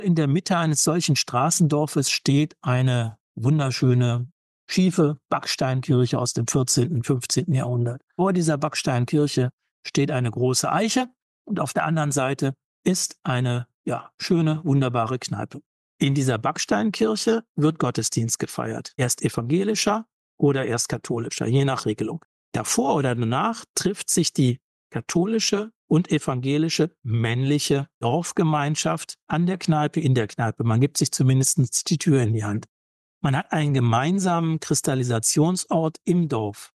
In der Mitte eines solchen Straßendorfes steht eine wunderschöne, schiefe Backsteinkirche aus dem 14., 15. Jahrhundert. Vor dieser Backsteinkirche steht eine große Eiche und auf der anderen Seite ist eine, ja, schöne, wunderbare Kneipe. In dieser Backsteinkirche wird Gottesdienst gefeiert. Erst evangelischer oder erst katholischer, je nach Regelung. Davor oder danach trifft sich die katholische und evangelische männliche Dorfgemeinschaft an der Kneipe, in der Kneipe. Man gibt sich zumindest die Tür in die Hand. Man hat einen gemeinsamen Kristallisationsort im Dorf.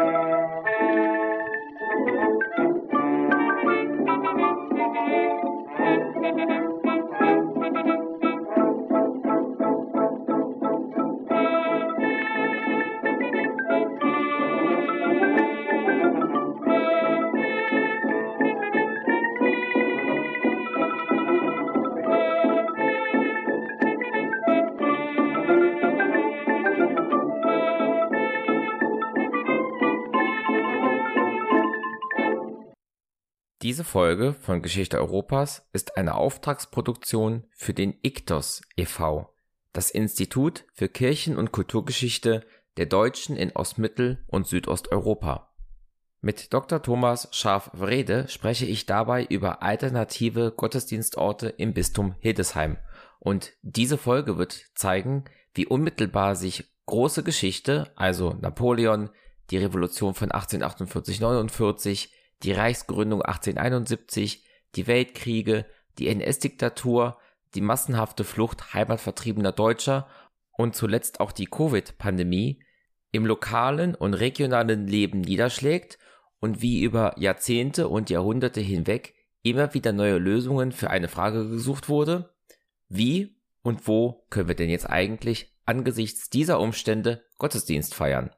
Diese Folge von Geschichte Europas ist eine Auftragsproduktion für den ICTOS e.V., das Institut für Kirchen- und Kulturgeschichte der Deutschen in Ostmittel- und Südosteuropa. Mit Dr. Thomas Scharff-Wrede spreche ich dabei über alternative Gottesdienstorte im Bistum Hildesheim, und diese Folge wird zeigen, wie unmittelbar sich große Geschichte, also Napoleon, die Revolution von 1848-49, die Reichsgründung 1871, die Weltkriege, die NS-Diktatur, die massenhafte Flucht heimatvertriebener Deutscher und zuletzt auch die Covid-Pandemie im lokalen und regionalen Leben niederschlägt und wie über Jahrzehnte und Jahrhunderte hinweg immer wieder neue Lösungen für eine Frage gesucht wurde: Wie und wo können wir denn jetzt eigentlich angesichts dieser Umstände Gottesdienst feiern?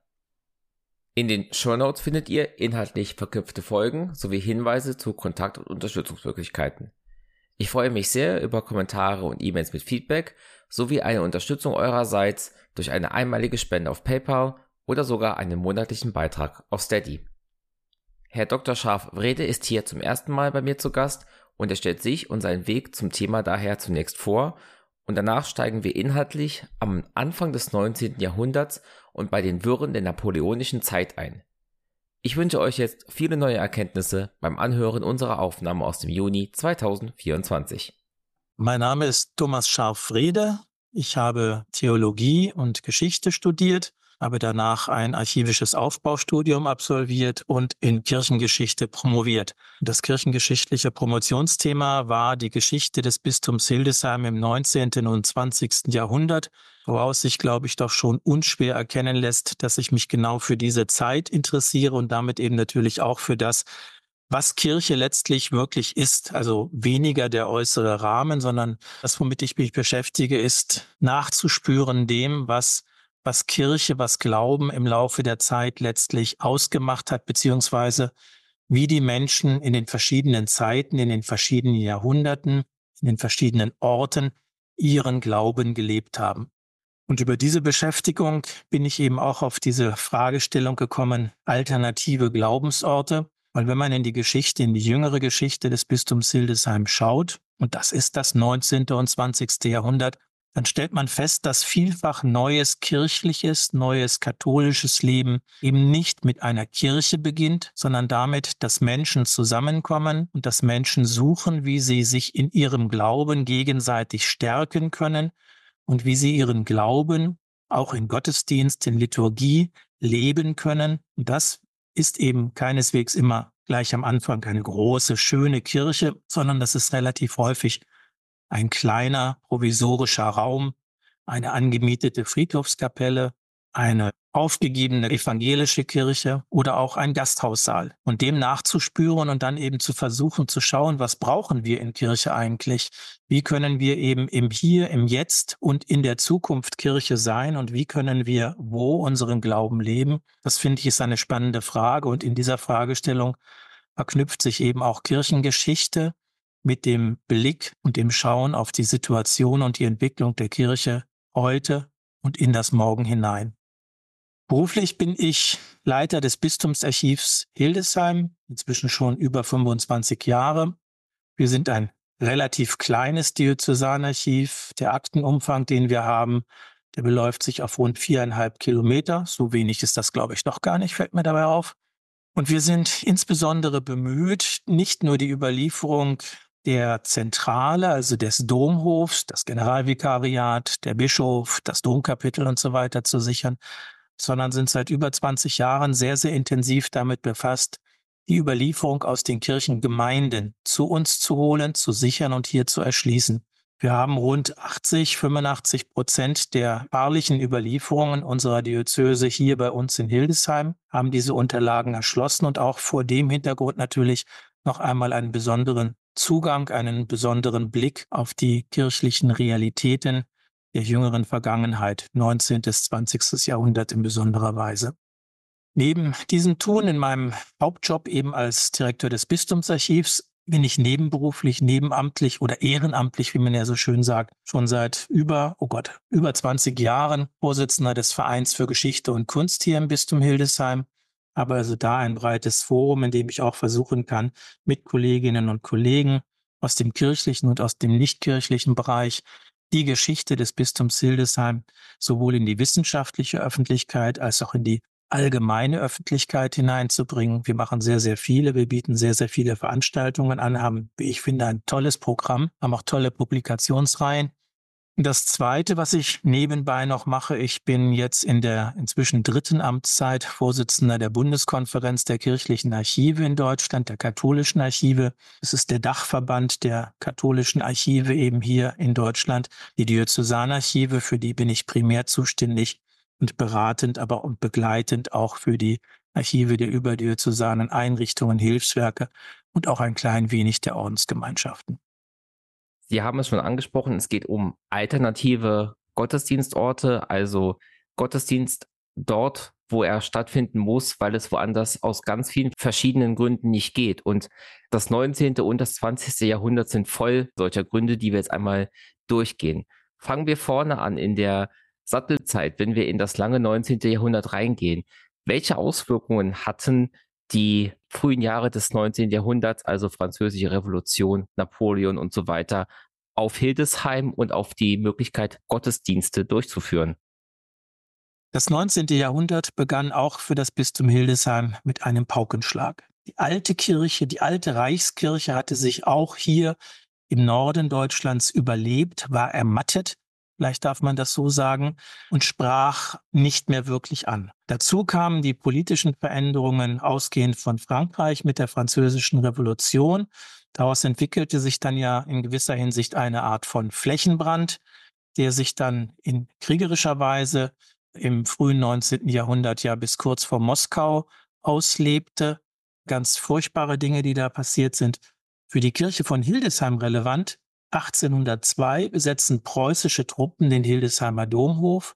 In den Shownotes findet ihr inhaltlich verknüpfte Folgen sowie Hinweise zu Kontakt- und Unterstützungsmöglichkeiten. Ich freue mich sehr über Kommentare und E-Mails mit Feedback sowie eine Unterstützung eurerseits durch eine einmalige Spende auf PayPal oder sogar einen monatlichen Beitrag auf Steady. Herr Dr. Scharff-Wrede ist hier zum ersten Mal bei mir zu Gast und er stellt sich und seinen Weg zum Thema daher zunächst vor, und danach steigen wir inhaltlich am Anfang des 19. Jahrhunderts und bei den Wirren der napoleonischen Zeit ein. Ich wünsche euch jetzt viele neue Erkenntnisse beim Anhören unserer Aufnahme aus dem Juni 2024. Mein Name ist Thomas Scharff-Wrede. Ich habe Theologie und Geschichte studiert, habe danach ein archivisches Aufbaustudium absolviert und in Kirchengeschichte promoviert. Das kirchengeschichtliche Promotionsthema war die Geschichte des Bistums Hildesheim im 19. und 20. Jahrhundert, woraus sich, glaube ich, doch schon unschwer erkennen lässt, dass ich mich genau für diese Zeit interessiere und damit eben natürlich auch für das, was Kirche letztlich wirklich ist. Also weniger der äußere Rahmen, sondern das, womit ich mich beschäftige, ist nachzuspüren dem, was Kirche, was Glauben im Laufe der Zeit letztlich ausgemacht hat, beziehungsweise wie die Menschen in den verschiedenen Zeiten, in den verschiedenen Jahrhunderten, in den verschiedenen Orten ihren Glauben gelebt haben. Und über diese Beschäftigung bin ich eben auch auf diese Fragestellung gekommen: alternative Glaubensorte. Weil wenn man in die Geschichte, in die jüngere Geschichte des Bistums Hildesheim schaut, und das ist das 19. und 20. Jahrhundert, dann stellt man fest, dass vielfach neues kirchliches, neues katholisches Leben eben nicht mit einer Kirche beginnt, sondern damit, dass Menschen zusammenkommen und dass Menschen suchen, wie sie sich in ihrem Glauben gegenseitig stärken können und wie sie ihren Glauben auch in Gottesdienst, in Liturgie leben können. Und das ist eben keineswegs immer gleich am Anfang eine große, schöne Kirche, sondern das ist relativ häufig ein kleiner, provisorischer Raum, eine angemietete Friedhofskapelle, eine aufgegebene evangelische Kirche oder auch ein Gasthaussaal. Und dem nachzuspüren und dann eben zu versuchen zu schauen, was brauchen wir in Kirche eigentlich? Wie können wir eben im Hier, im Jetzt und in der Zukunft Kirche sein und wie können wir wo unseren Glauben leben? Das finde ich ist eine spannende Frage, und in dieser Fragestellung verknüpft sich eben auch Kirchengeschichte mit dem Blick und dem Schauen auf die Situation und die Entwicklung der Kirche heute und in das Morgen hinein. Beruflich bin ich Leiter des Bistumsarchivs Hildesheim, inzwischen schon über 25 Jahre. Wir sind ein relativ kleines Diözesanarchiv. Der Aktenumfang, den wir haben, der beläuft sich auf rund 4,5 Kilometer. So wenig ist das, glaube ich, noch gar nicht, fällt mir dabei auf. Und wir sind insbesondere bemüht, nicht nur die Überlieferung der Zentrale, also des Domhofs, das Generalvikariat, der Bischof, das Domkapitel und so weiter zu sichern, sondern sind seit über 20 Jahren sehr, sehr intensiv damit befasst, die Überlieferung aus den Kirchengemeinden zu uns zu holen, zu sichern und hier zu erschließen. Wir haben rund 85% der paarlichen Überlieferungen unserer Diözese hier bei uns in Hildesheim, haben diese Unterlagen erschlossen und auch vor dem Hintergrund natürlich noch einmal einen besonderen Zugang, einen besonderen Blick auf die kirchlichen Realitäten der jüngeren Vergangenheit, 19. bis 20. Jahrhundert in besonderer Weise. Neben diesem Tun in meinem Hauptjob eben als Direktor des Bistumsarchivs bin ich nebenberuflich, nebenamtlich oder ehrenamtlich, wie man ja so schön sagt, schon seit über 20 Jahren Vorsitzender des Vereins für Geschichte und Kunst hier im Bistum Hildesheim. Aber also da ein breites Forum, in dem ich auch versuchen kann, mit Kolleginnen und Kollegen aus dem kirchlichen und aus dem nichtkirchlichen Bereich die Geschichte des Bistums Hildesheim sowohl in die wissenschaftliche Öffentlichkeit als auch in die allgemeine Öffentlichkeit hineinzubringen. Wir machen sehr, sehr viele. Wir bieten sehr, sehr viele Veranstaltungen an, haben, wie ich finde, ein tolles Programm, haben auch tolle Publikationsreihen. Das Zweite, was ich nebenbei noch mache, ich bin jetzt in der inzwischen 3. Amtszeit Vorsitzender der Bundeskonferenz der kirchlichen Archive in Deutschland, der katholischen Archive. Es ist der Dachverband der katholischen Archive eben hier in Deutschland. Die Diözesanarchive, für die bin ich primär zuständig und beratend, aber und begleitend auch für die Archive der überdiözesanen Einrichtungen, Hilfswerke und auch ein klein wenig der Ordensgemeinschaften. Sie haben es schon angesprochen, es geht um alternative Gottesdienstorte, also Gottesdienst dort, wo er stattfinden muss, weil es woanders aus ganz vielen verschiedenen Gründen nicht geht. Und das 19. und das 20. Jahrhundert sind voll solcher Gründe, die wir jetzt einmal durchgehen. Fangen wir vorne an in der Sattelzeit, wenn wir in das lange 19. Jahrhundert reingehen. Welche Auswirkungen hatten die frühen Jahre des 19. Jahrhunderts, also Französische Revolution, Napoleon und so weiter, auf Hildesheim und auf die Möglichkeit, Gottesdienste durchzuführen? Das 19. Jahrhundert begann auch für das Bistum Hildesheim mit einem Paukenschlag. Die alte Kirche, die alte Reichskirche hatte sich auch hier im Norden Deutschlands überlebt, war ermattet, vielleicht darf man das so sagen, und sprach nicht mehr wirklich an. Dazu kamen die politischen Veränderungen ausgehend von Frankreich mit der Französischen Revolution. Daraus entwickelte sich dann ja in gewisser Hinsicht eine Art von Flächenbrand, der sich dann in kriegerischer Weise im frühen 19. Jahrhundert ja bis kurz vor Moskau auslebte. Ganz furchtbare Dinge, die da passiert sind. Für die Kirche von Hildesheim relevant: 1802 besetzen preußische Truppen den Hildesheimer Domhof.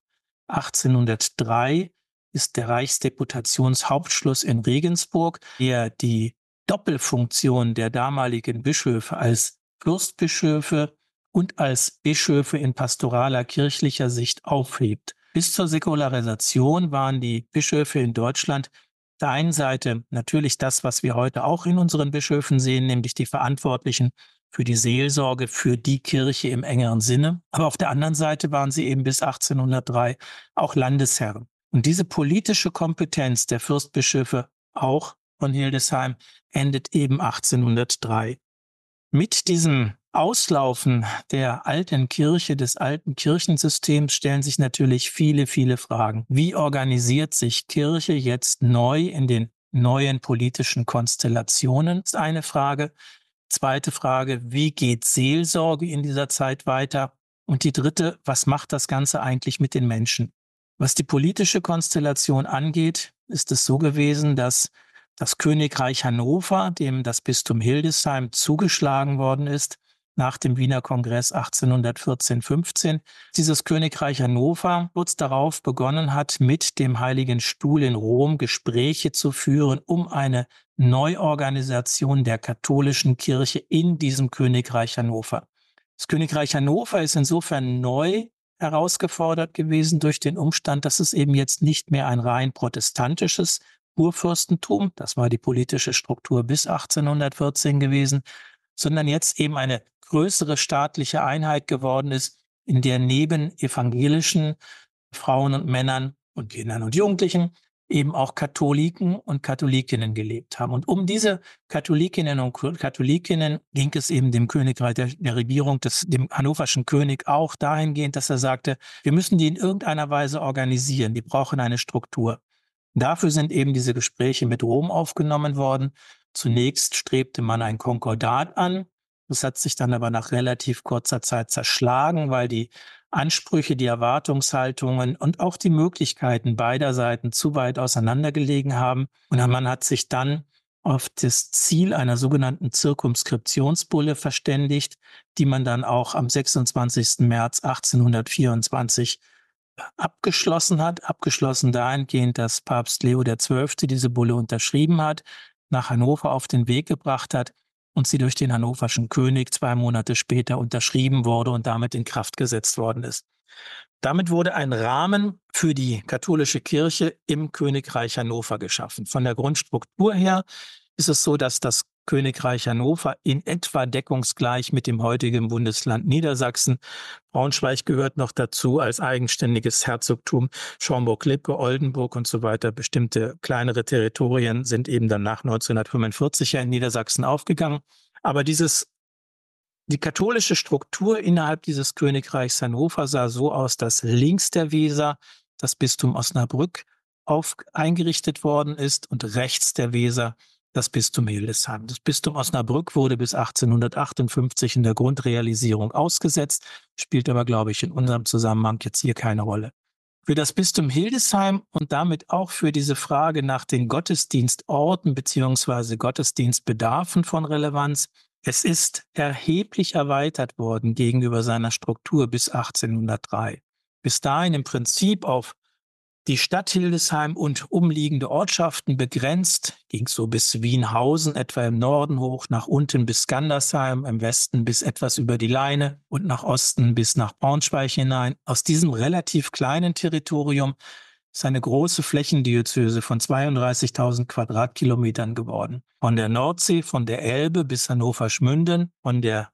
1803 ist der Reichsdeputationshauptschluss in Regensburg, der die Doppelfunktion der damaligen Bischöfe als Fürstbischöfe und als Bischöfe in pastoraler kirchlicher Sicht aufhebt. Bis zur Säkularisation waren die Bischöfe in Deutschland auf der einen Seite natürlich das, was wir heute auch in unseren Bischöfen sehen, nämlich die Verantwortlichen für die Seelsorge, für die Kirche im engeren Sinne. Aber auf der anderen Seite waren sie eben bis 1803 auch Landesherren. Und diese politische Kompetenz der Fürstbischöfe, auch von Hildesheim, endet eben 1803. Mit diesem Auslaufen der alten Kirche, des alten Kirchensystems, stellen sich natürlich viele, viele Fragen. Wie organisiert sich Kirche jetzt neu in den neuen politischen Konstellationen? Das ist eine Frage. Zweite Frage: Wie geht Seelsorge in dieser Zeit weiter? Und die dritte: Was macht das Ganze eigentlich mit den Menschen? Was die politische Konstellation angeht, ist es so gewesen, dass das Königreich Hannover, dem das Bistum Hildesheim zugeschlagen worden ist, nach dem Wiener Kongress 1814-15, dieses Königreich Hannover kurz darauf begonnen hat, mit dem Heiligen Stuhl in Rom Gespräche zu führen, um eine Neuorganisation der katholischen Kirche in diesem Königreich Hannover. Das Königreich Hannover ist insofern neu herausgefordert gewesen durch den Umstand, dass es eben jetzt nicht mehr ein rein protestantisches Kurfürstentum, das war die politische Struktur bis 1814 gewesen, sondern jetzt eben eine größere staatliche Einheit geworden ist, in der neben evangelischen Frauen und Männern und Kindern und Jugendlichen eben auch Katholiken und Katholikinnen gelebt haben. Und um diese Katholikinnen und Katholikinnen ging es eben dem Königreich der Regierung, dem hannoverschen König auch dahingehend, dass er sagte, wir müssen die in irgendeiner Weise organisieren, die brauchen eine Struktur. Dafür sind eben diese Gespräche mit Rom aufgenommen worden. Zunächst strebte man ein Konkordat an. Das hat sich dann aber nach relativ kurzer Zeit zerschlagen, weil die Ansprüche, die Erwartungshaltungen und auch die Möglichkeiten beider Seiten zu weit auseinandergelegen haben. Und man hat sich dann auf das Ziel einer sogenannten Zirkumskriptionsbulle verständigt, die man dann auch am 26. März 1824 abgeschlossen dahingehend, dass Papst Leo XII. Diese Bulle unterschrieben hat, nach Hannover auf den Weg gebracht hat und sie durch den hannoverschen König 2 Monate später unterschrieben wurde und damit in Kraft gesetzt worden ist. Damit wurde ein Rahmen für die katholische Kirche im Königreich Hannover geschaffen. Von der Grundstruktur her ist es so, dass das Königreich Hannover in etwa deckungsgleich mit dem heutigen Bundesland Niedersachsen. Braunschweig gehört noch dazu als eigenständiges Herzogtum. Schaumburg-Lippe, Oldenburg und so weiter. Bestimmte kleinere Territorien sind eben dann nach 1945 ja in Niedersachsen aufgegangen. Aber die katholische Struktur innerhalb dieses Königreichs Hannover sah so aus, dass links der Weser das Bistum Osnabrück eingerichtet worden ist und rechts der Weser das Bistum Hildesheim. Das Bistum Osnabrück wurde bis 1858 in der Grundrealisierung ausgesetzt, spielt aber, glaube ich, in unserem Zusammenhang jetzt hier keine Rolle. Für das Bistum Hildesheim und damit auch für diese Frage nach den Gottesdienstorten bzw. Gottesdienstbedarfen von Relevanz, es ist erheblich erweitert worden gegenüber seiner Struktur bis 1803. Bis dahin im Prinzip auf die Stadt Hildesheim und umliegende Ortschaften begrenzt, ging so bis Wienhausen, etwa im Norden hoch, nach unten bis Gandersheim, im Westen bis etwas über die Leine und nach Osten bis nach Braunschweig hinein. Aus diesem relativ kleinen Territorium ist eine große Flächendiözese von 32.000 Quadratkilometern geworden. Von der Nordsee, von der Elbe bis Hannover-Schmünden, von der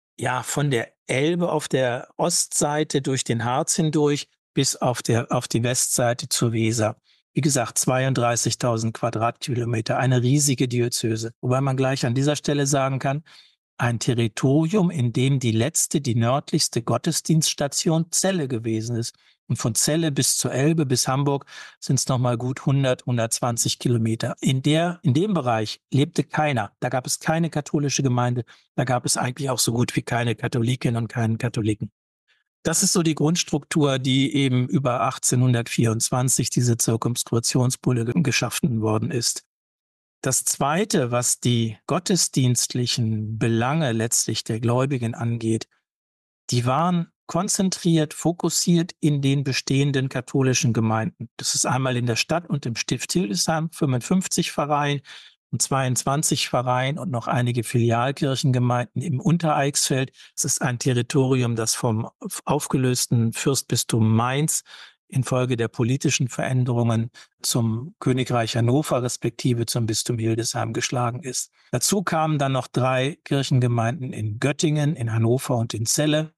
Elbe auf der Ostseite durch den Harz hindurch bis auf die Westseite zur Weser. Wie gesagt, 32.000 Quadratkilometer, eine riesige Diözese. Wobei man gleich an dieser Stelle sagen kann, ein Territorium, in dem die nördlichste Gottesdienststation Celle gewesen ist. Und von Celle bis zur Elbe bis Hamburg sind es nochmal gut 120 Kilometer. In dem Bereich lebte keiner. Da gab es keine katholische Gemeinde. Da gab es eigentlich auch so gut wie keine Katholikinnen und keinen Katholiken. Das ist so die Grundstruktur, die eben über 1824 diese Zirkumskriptionsbulle geschaffen worden ist. Das Zweite, was die gottesdienstlichen Belange letztlich der Gläubigen angeht, die waren konzentriert, fokussiert in den bestehenden katholischen Gemeinden. Das ist einmal in der Stadt und im Stift Hildesheim, 55 Pfarreien und 22 Pfarreien und noch einige Filialkirchengemeinden im Untereichsfeld. Es ist ein Territorium, das vom aufgelösten Fürstbistum Mainz infolge der politischen Veränderungen zum Königreich Hannover respektive zum Bistum Hildesheim geschlagen ist. Dazu kamen dann noch 3 Kirchengemeinden in Göttingen, in Hannover und in Celle.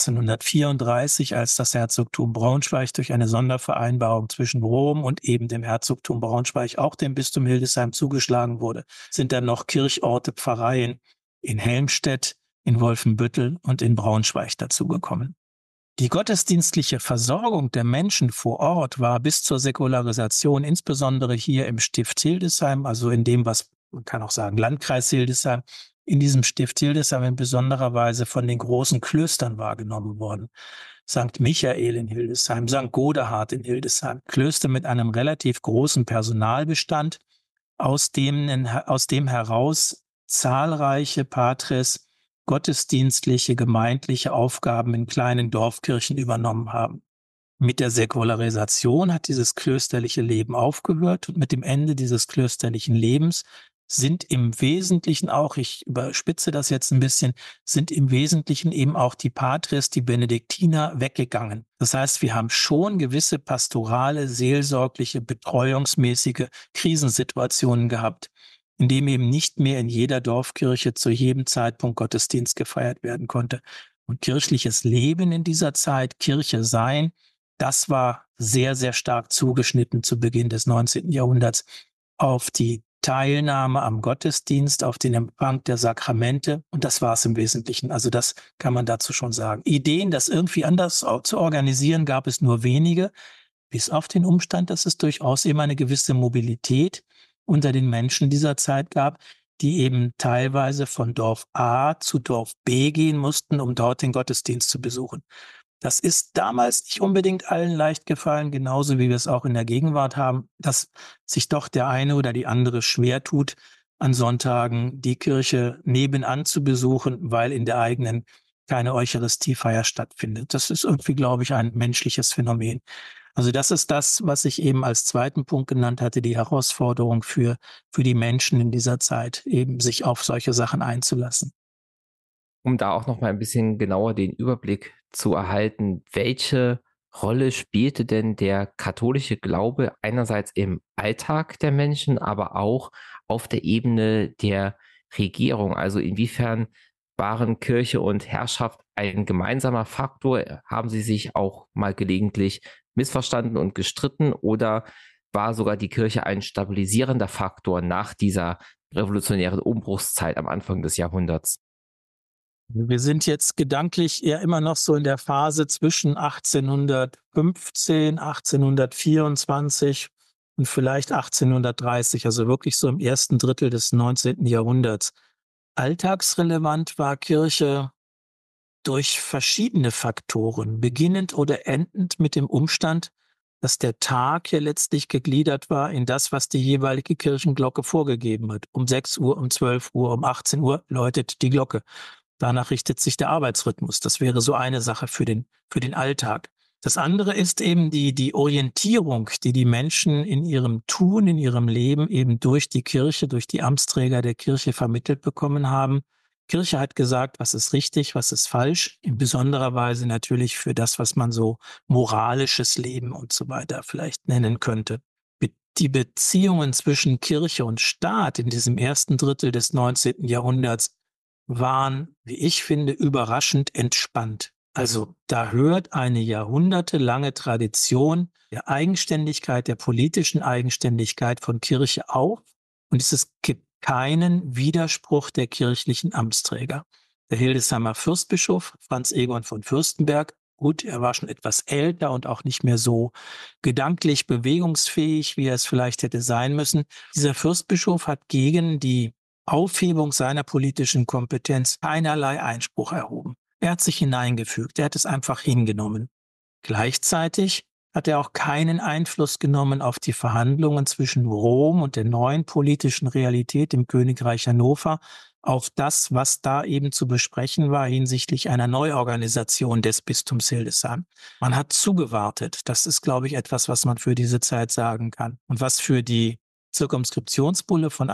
1834, als das Herzogtum Braunschweig durch eine Sondervereinbarung zwischen Rom und eben dem Herzogtum Braunschweig auch dem Bistum Hildesheim zugeschlagen wurde, sind dann noch Kirchorte, Pfarreien in Helmstedt, in Wolfenbüttel und in Braunschweig dazugekommen. Die gottesdienstliche Versorgung der Menschen vor Ort war bis zur Säkularisation, insbesondere hier im Stift Hildesheim, also in dem, was man kann auch sagen, Landkreis Hildesheim, in diesem Stift Hildesheim in besonderer Weise von den großen Klöstern wahrgenommen worden. St. Michael in Hildesheim, St. Godehard in Hildesheim, Klöster mit einem relativ großen Personalbestand, aus dem heraus zahlreiche Patres gottesdienstliche, gemeindliche Aufgaben in kleinen Dorfkirchen übernommen haben. Mit der Säkularisation hat dieses klösterliche Leben aufgehört und mit dem Ende dieses klösterlichen Lebens sind im Wesentlichen auch, ich überspitze das jetzt ein bisschen, sind im Wesentlichen eben auch die Patres, die Benediktiner, weggegangen. Das heißt, wir haben schon gewisse pastorale, seelsorgliche, betreuungsmäßige Krisensituationen gehabt. in dem eben nicht mehr in jeder Dorfkirche zu jedem Zeitpunkt Gottesdienst gefeiert werden konnte. Und kirchliches Leben in dieser Zeit, Kirche sein, das war sehr, sehr stark zugeschnitten zu Beginn des 19. Jahrhunderts auf die Teilnahme am Gottesdienst, auf den Empfang der Sakramente. Und das war es im Wesentlichen. Also das kann man dazu schon sagen. Ideen, das irgendwie anders zu organisieren, gab es nur wenige, bis auf den Umstand, dass es durchaus eben eine gewisse Mobilität unter den Menschen dieser Zeit gab, die eben teilweise von Dorf A zu Dorf B gehen mussten, um dort den Gottesdienst zu besuchen. Das ist damals nicht unbedingt allen leicht gefallen, genauso wie wir es auch in der Gegenwart haben, dass sich doch der eine oder die andere schwer tut, an Sonntagen die Kirche nebenan zu besuchen, weil in der eigenen keine Eucharistiefeier stattfindet. Das ist irgendwie, glaube ich, ein menschliches Phänomen. Also das ist das, was ich eben als zweiten Punkt genannt hatte, die Herausforderung für die Menschen in dieser Zeit, eben sich auf solche Sachen einzulassen. Um da auch noch mal ein bisschen genauer den Überblick zu erhalten, welche Rolle spielte denn der katholische Glaube einerseits im Alltag der Menschen, aber auch auf der Ebene der Regierung? Also inwiefern waren Kirche und Herrschaft ein gemeinsamer Faktor? Haben sie sich auch mal gelegentlich missverstanden und gestritten oder war sogar die Kirche ein stabilisierender Faktor nach dieser revolutionären Umbruchszeit am Anfang des Jahrhunderts? Wir sind jetzt gedanklich eher immer noch so in der Phase zwischen 1815, 1824 und vielleicht 1830, also wirklich so im ersten Drittel des 19. Jahrhunderts. Alltagsrelevant war Kirche durch verschiedene Faktoren, beginnend oder endend mit dem Umstand, dass der Tag ja letztlich gegliedert war in das, was die jeweilige Kirchenglocke vorgegeben hat. Um 6 Uhr, um 12 Uhr, um 18 Uhr läutet die Glocke. Danach richtet sich der Arbeitsrhythmus. Das wäre so eine Sache für den Alltag. Das andere ist eben die Orientierung, die die Menschen in ihrem Tun, in ihrem Leben eben durch die Kirche, durch die Amtsträger der Kirche vermittelt bekommen haben. Kirche hat gesagt, was ist richtig, was ist falsch, in besonderer Weise natürlich für das, was man so moralisches Leben und so weiter vielleicht nennen könnte. Die Beziehungen zwischen Kirche und Staat in diesem ersten Drittel des 19. Jahrhunderts waren, wie ich finde, überraschend entspannt. Also da hört eine jahrhundertelange Tradition der Eigenständigkeit, der politischen Eigenständigkeit von Kirche auf und es gibt keinen Widerspruch der kirchlichen Amtsträger. Der Hildesheimer Fürstbischof Franz Egon von Fürstenberg, gut, er war schon etwas älter und auch nicht mehr so gedanklich bewegungsfähig, wie er es vielleicht hätte sein müssen. Dieser Fürstbischof hat gegen die Aufhebung seiner politischen Kompetenz keinerlei Einspruch erhoben. Er hat sich hineingefügt, er hat es einfach hingenommen. Gleichzeitig hat er auch keinen Einfluss genommen auf die Verhandlungen zwischen Rom und der neuen politischen Realität im Königreich Hannover, auf das, was da eben zu besprechen war hinsichtlich einer Neuorganisation des Bistums Hildesheim. Man hat zugewartet. Das ist, glaube ich, etwas, was man für diese Zeit sagen kann. Und was für die Zirkumskriptionsbulle von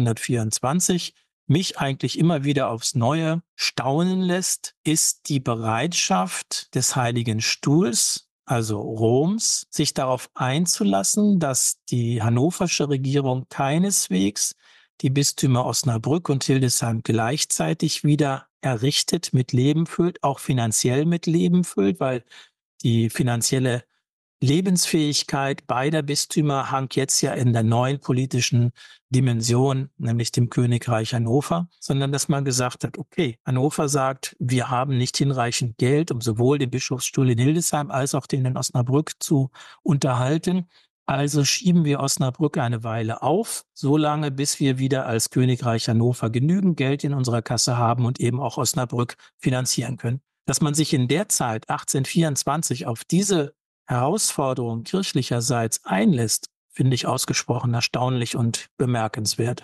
1824 mich eigentlich immer wieder aufs Neue staunen lässt, ist die Bereitschaft des Heiligen Stuhls, also Roms, sich darauf einzulassen, dass die hannoversche Regierung keineswegs die Bistümer Osnabrück und Hildesheim gleichzeitig wieder errichtet, mit Leben füllt, auch finanziell mit Leben füllt, weil die finanzielle Lebensfähigkeit beider Bistümer hang jetzt ja in der neuen politischen Dimension, nämlich dem Königreich Hannover, sondern dass man gesagt hat, okay, Hannover sagt, wir haben nicht hinreichend Geld, um sowohl den Bischofsstuhl in Hildesheim als auch den in Osnabrück zu unterhalten. Also schieben wir Osnabrück eine Weile auf, solange bis wir wieder als Königreich Hannover genügend Geld in unserer Kasse haben und eben auch Osnabrück finanzieren können. Dass man sich in der Zeit 1824 auf diese Herausforderung kirchlicherseits einlässt, finde ich ausgesprochen erstaunlich und bemerkenswert.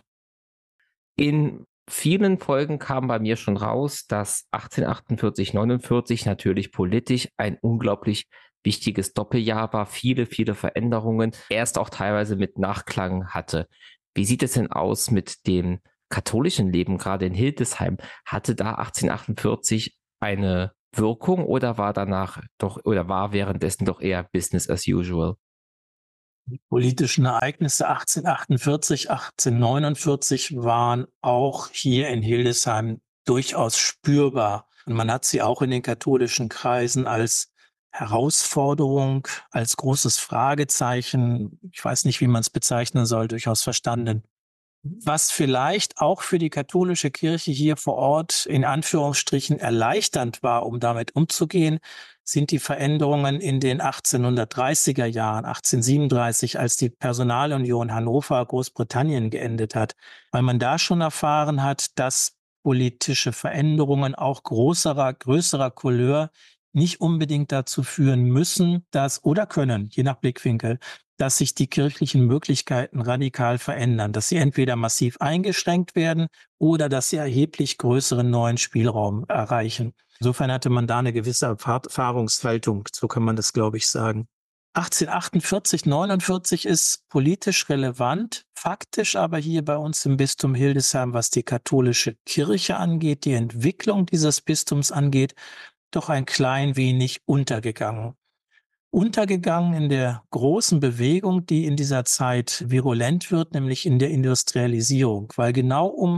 In vielen Folgen kam bei mir schon raus, dass 1848, 49 natürlich politisch ein unglaublich wichtiges Doppeljahr war, viele, viele Veränderungen, erst auch teilweise mit Nachklang hatte. Wie sieht es denn aus mit dem katholischen Leben, gerade in Hildesheim? Hatte da 1848 eine Wirkung oder war danach doch oder war währenddessen doch eher Business as usual? Die politischen Ereignisse 1848, 1849 waren auch hier in Hildesheim durchaus spürbar. Und man hat sie auch in den katholischen Kreisen als Herausforderung, als großes Fragezeichen, ich weiß nicht, wie man es bezeichnen soll, durchaus verstanden. Was vielleicht auch für die katholische Kirche hier vor Ort in Anführungsstrichen erleichternd war, um damit umzugehen, sind die Veränderungen in den 1830er Jahren, 1837, als die Personalunion Hannover Großbritannien geendet hat, weil man da schon erfahren hat, dass politische Veränderungen auch größerer Couleur nicht unbedingt dazu führen müssen, dass oder können, je nach Blickwinkel, dass sich die kirchlichen Möglichkeiten radikal verändern, dass sie entweder massiv eingeschränkt werden oder dass sie erheblich größeren neuen Spielraum erreichen. Insofern hatte man da eine gewisse Erfahrungshaltung, so kann man das, glaube ich, sagen. 1848, 49 ist politisch relevant, faktisch aber hier bei uns im Bistum Hildesheim, was die katholische Kirche angeht, die Entwicklung dieses Bistums angeht, doch ein klein wenig untergegangen. Untergegangen in der großen Bewegung, die in dieser Zeit virulent wird, nämlich in der Industrialisierung, weil genau um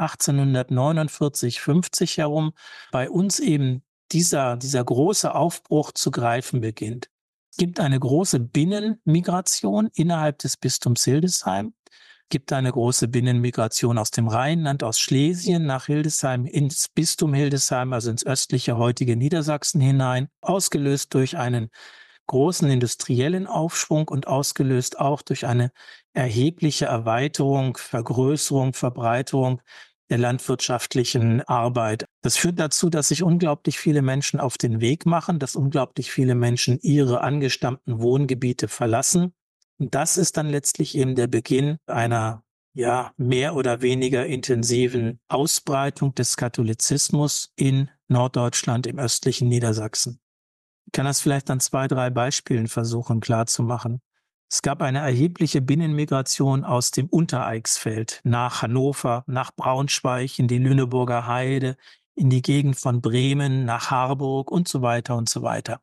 1849, 50 herum bei uns eben dieser große Aufbruch zu greifen beginnt. Es gibt eine große Binnenmigration innerhalb des Bistums Hildesheim, gibt eine große Binnenmigration aus dem Rheinland, aus Schlesien nach Hildesheim, ins Bistum Hildesheim, also ins östliche heutige Niedersachsen hinein, ausgelöst durch einen großen industriellen Aufschwung und ausgelöst auch durch eine erhebliche Erweiterung, Vergrößerung, Verbreiterung der landwirtschaftlichen Arbeit. Das führt dazu, dass sich unglaublich viele Menschen auf den Weg machen, dass unglaublich viele Menschen ihre angestammten Wohngebiete verlassen. Und das ist dann letztlich eben der Beginn einer mehr oder weniger intensiven Ausbreitung des Katholizismus in Norddeutschland, im östlichen Niedersachsen. Ich kann das vielleicht an 2, 3 Beispielen versuchen klarzumachen. Es gab eine erhebliche Binnenmigration aus dem Untereichsfeld nach Hannover, nach Braunschweig, in die Lüneburger Heide, in die Gegend von Bremen, nach Harburg und so weiter und so weiter.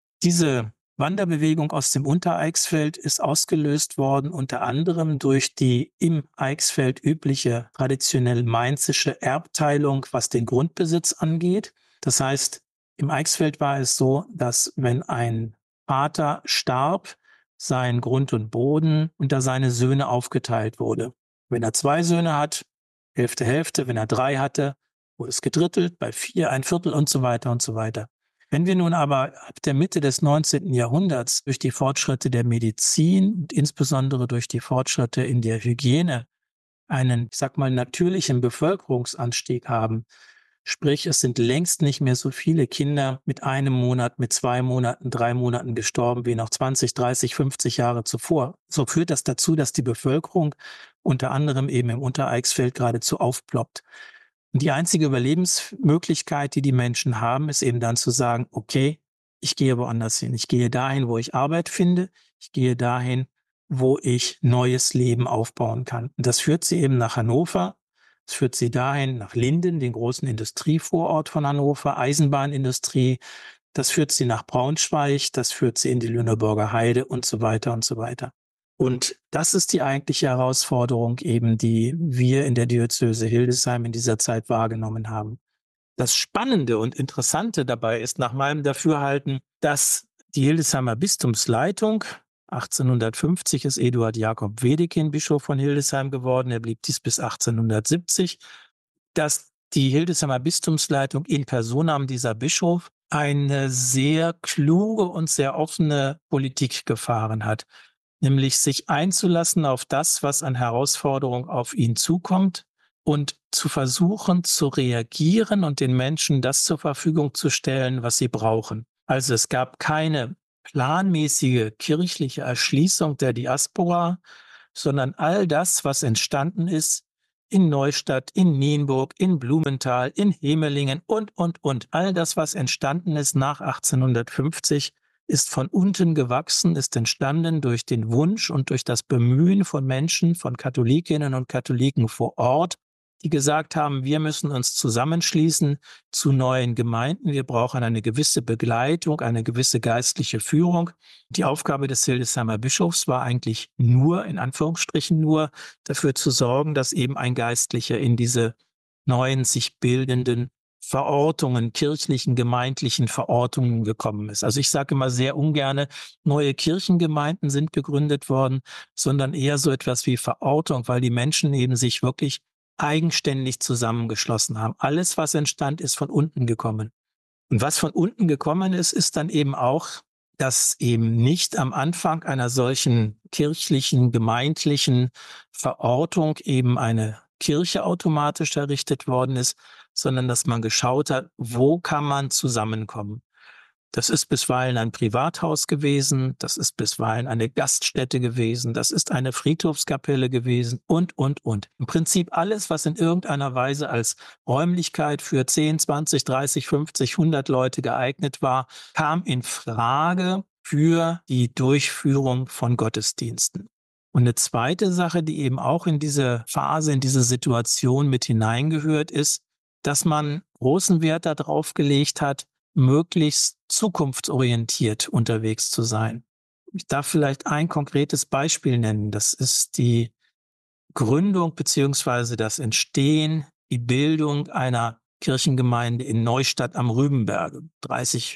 Diese Wanderbewegung aus dem Untereichsfeld ist ausgelöst worden unter anderem durch die im Eichsfeld übliche traditionell mainzische Erbteilung, was den Grundbesitz angeht. Das heißt, im Eichsfeld war es so, dass wenn ein Vater starb, sein Grund und Boden unter seine Söhne aufgeteilt wurde. Wenn er 2 Söhne hat, Hälfte, Hälfte. Wenn er 3 hatte, wurde es gedrittelt, bei 4 ein Viertel und so weiter und so weiter. Wenn wir nun aber ab der Mitte des 19. Jahrhunderts durch die Fortschritte der Medizin und insbesondere durch die Fortschritte in der Hygiene einen, ich sag mal, natürlichen Bevölkerungsanstieg haben, sprich, es sind längst nicht mehr so viele Kinder mit 1 Monat, mit 2 Monaten, 3 Monaten gestorben wie noch 20, 30, 50 Jahre zuvor. So führt das dazu, dass die Bevölkerung unter anderem eben im Untereichsfeld geradezu aufploppt. Und die einzige Überlebensmöglichkeit, die die Menschen haben, ist eben dann zu sagen, okay, ich gehe woanders hin. Ich gehe dahin, wo ich Arbeit finde. Ich gehe dahin, wo ich neues Leben aufbauen kann. Und das führt sie eben nach Hannover. Es führt sie dahin nach Linden, den großen Industrievorort von Hannover, Eisenbahnindustrie. Das führt sie nach Braunschweig, das führt sie in die Lüneburger Heide und so weiter und so weiter. Und das ist die eigentliche Herausforderung eben, die wir in der Diözese Hildesheim in dieser Zeit wahrgenommen haben. Das Spannende und Interessante dabei ist nach meinem Dafürhalten, dass die Hildesheimer Bistumsleitung, 1850 ist Eduard Jakob Wedekind Bischof von Hildesheim geworden, er blieb dies bis 1870, dass die Hildesheimer Bistumsleitung in Personam dieser Bischof eine sehr kluge und sehr offene Politik gefahren hat, nämlich sich einzulassen auf das, was an Herausforderung auf ihn zukommt und zu versuchen zu reagieren und den Menschen das zur Verfügung zu stellen, was sie brauchen. Also es gab keine planmäßige kirchliche Erschließung der Diaspora, sondern all das, was entstanden ist in Neustadt, in Nienburg, in Blumenthal, in Hemelingen und. All das, was entstanden ist nach 1850, ist von unten gewachsen, ist entstanden durch den Wunsch und durch das Bemühen von Menschen, von Katholikinnen und Katholiken vor Ort, die gesagt haben, wir müssen uns zusammenschließen zu neuen Gemeinden. Wir brauchen eine gewisse Begleitung, eine gewisse geistliche Führung. Die Aufgabe des Hildesheimer Bischofs war eigentlich nur, in Anführungsstrichen nur, dafür zu sorgen, dass eben ein Geistlicher in diese neuen sich bildenden Verortungen, kirchlichen, gemeindlichen Verortungen gekommen ist. Also ich sage immer sehr ungerne, neue Kirchengemeinden sind gegründet worden, sondern eher so etwas wie Verortung, weil die Menschen eben sich wirklich eigenständig zusammengeschlossen haben. Alles, was entstand, ist von unten gekommen. Und was von unten gekommen ist, ist dann eben auch, dass eben nicht am Anfang einer solchen kirchlichen, gemeindlichen Verortung eben eine Kirche automatisch errichtet worden ist, sondern dass man geschaut hat, wo kann man zusammenkommen. Das ist bisweilen ein Privathaus gewesen, das ist bisweilen eine Gaststätte gewesen, das ist eine Friedhofskapelle gewesen und. Im Prinzip alles, was in irgendeiner Weise als Räumlichkeit für 10, 20, 30, 50, 100 Leute geeignet war, kam in Frage für die Durchführung von Gottesdiensten. Und eine zweite Sache, die eben auch in diese Phase, in diese Situation mit hineingehört, ist, dass man großen Wert darauf gelegt hat, möglichst zukunftsorientiert unterwegs zu sein. Ich darf vielleicht ein konkretes Beispiel nennen. Das ist die Gründung beziehungsweise das Entstehen, die Bildung einer Kirchengemeinde in Neustadt am Rübenberge. 30,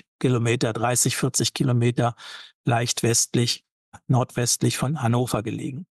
40 Kilometer leicht nordwestlich von Hannover gelegen.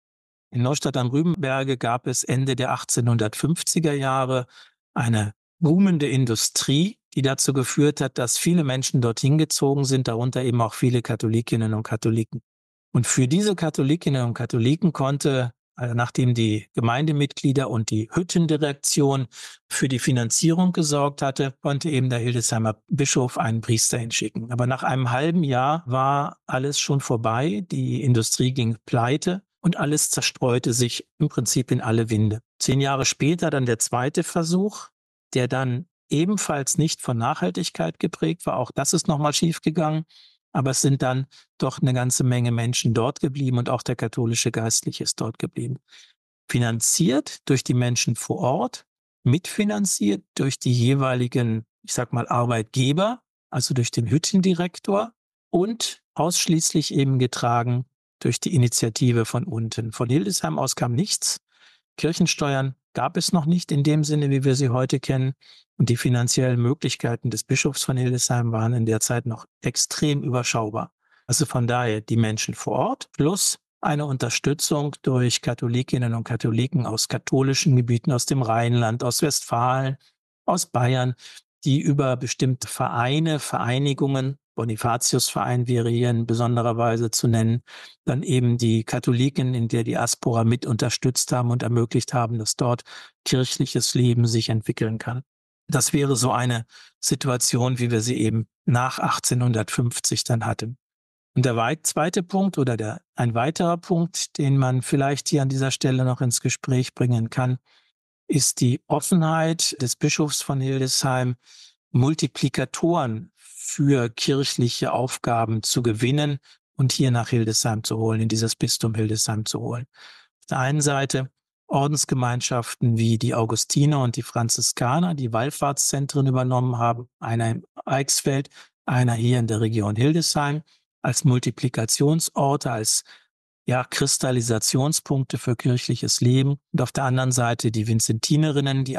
In Neustadt am Rübenberge gab es Ende der 1850er Jahre eine boomende Industrie, die dazu geführt hat, dass viele Menschen dorthin gezogen sind, darunter eben auch viele Katholikinnen und Katholiken. Und für diese Katholikinnen und Katholiken konnte, nachdem die Gemeindemitglieder und die Hüttendirektion für die Finanzierung gesorgt hatte, konnte eben der Hildesheimer Bischof einen Priester hinschicken. Aber nach einem halben Jahr war alles schon vorbei, die Industrie ging pleite und alles zerstreute sich im Prinzip in alle Winde. 10 Jahre später dann der zweite Versuch, der dann ebenfalls nicht von Nachhaltigkeit geprägt war. Auch das ist nochmal schiefgegangen. Aber es sind dann doch eine ganze Menge Menschen dort geblieben und auch der katholische Geistliche ist dort geblieben. Finanziert durch die Menschen vor Ort, mitfinanziert durch die jeweiligen, ich sag mal, Arbeitgeber, also durch den Hüttendirektor und ausschließlich eben getragen durch die Initiative von unten. Von Hildesheim aus kam nichts. Kirchensteuern gab es noch nicht in dem Sinne, wie wir sie heute kennen. Und die finanziellen Möglichkeiten des Bischofs von Hildesheim waren in der Zeit noch extrem überschaubar. Also von daher die Menschen vor Ort plus eine Unterstützung durch Katholikinnen und Katholiken aus katholischen Gebieten, aus dem Rheinland, aus Westfalen, aus Bayern, die über bestimmte Vereine, Vereinigungen, Bonifatiusverein wäre hier in besonderer Weise zu nennen, dann eben die Katholiken in der Diaspora mit unterstützt haben und ermöglicht haben, dass dort kirchliches Leben sich entwickeln kann. Das wäre so eine Situation, wie wir sie eben nach 1850 dann hatten. Und der zweite Punkt oder ein weiterer Punkt, den man vielleicht hier an dieser Stelle noch ins Gespräch bringen kann, ist die Offenheit des Bischofs von Hildesheim, Multiplikatoren für kirchliche Aufgaben zu gewinnen und hier nach Hildesheim zu holen, in dieses Bistum Hildesheim zu holen. Auf der einen Seite Ordensgemeinschaften wie die Augustiner und die Franziskaner, die Wallfahrtszentren übernommen haben, einer in Eichsfeld, einer hier in der Region Hildesheim, als Multiplikationsorte, als Kristallisationspunkte für kirchliches Leben. Und auf der anderen Seite die Vinzentinerinnen, die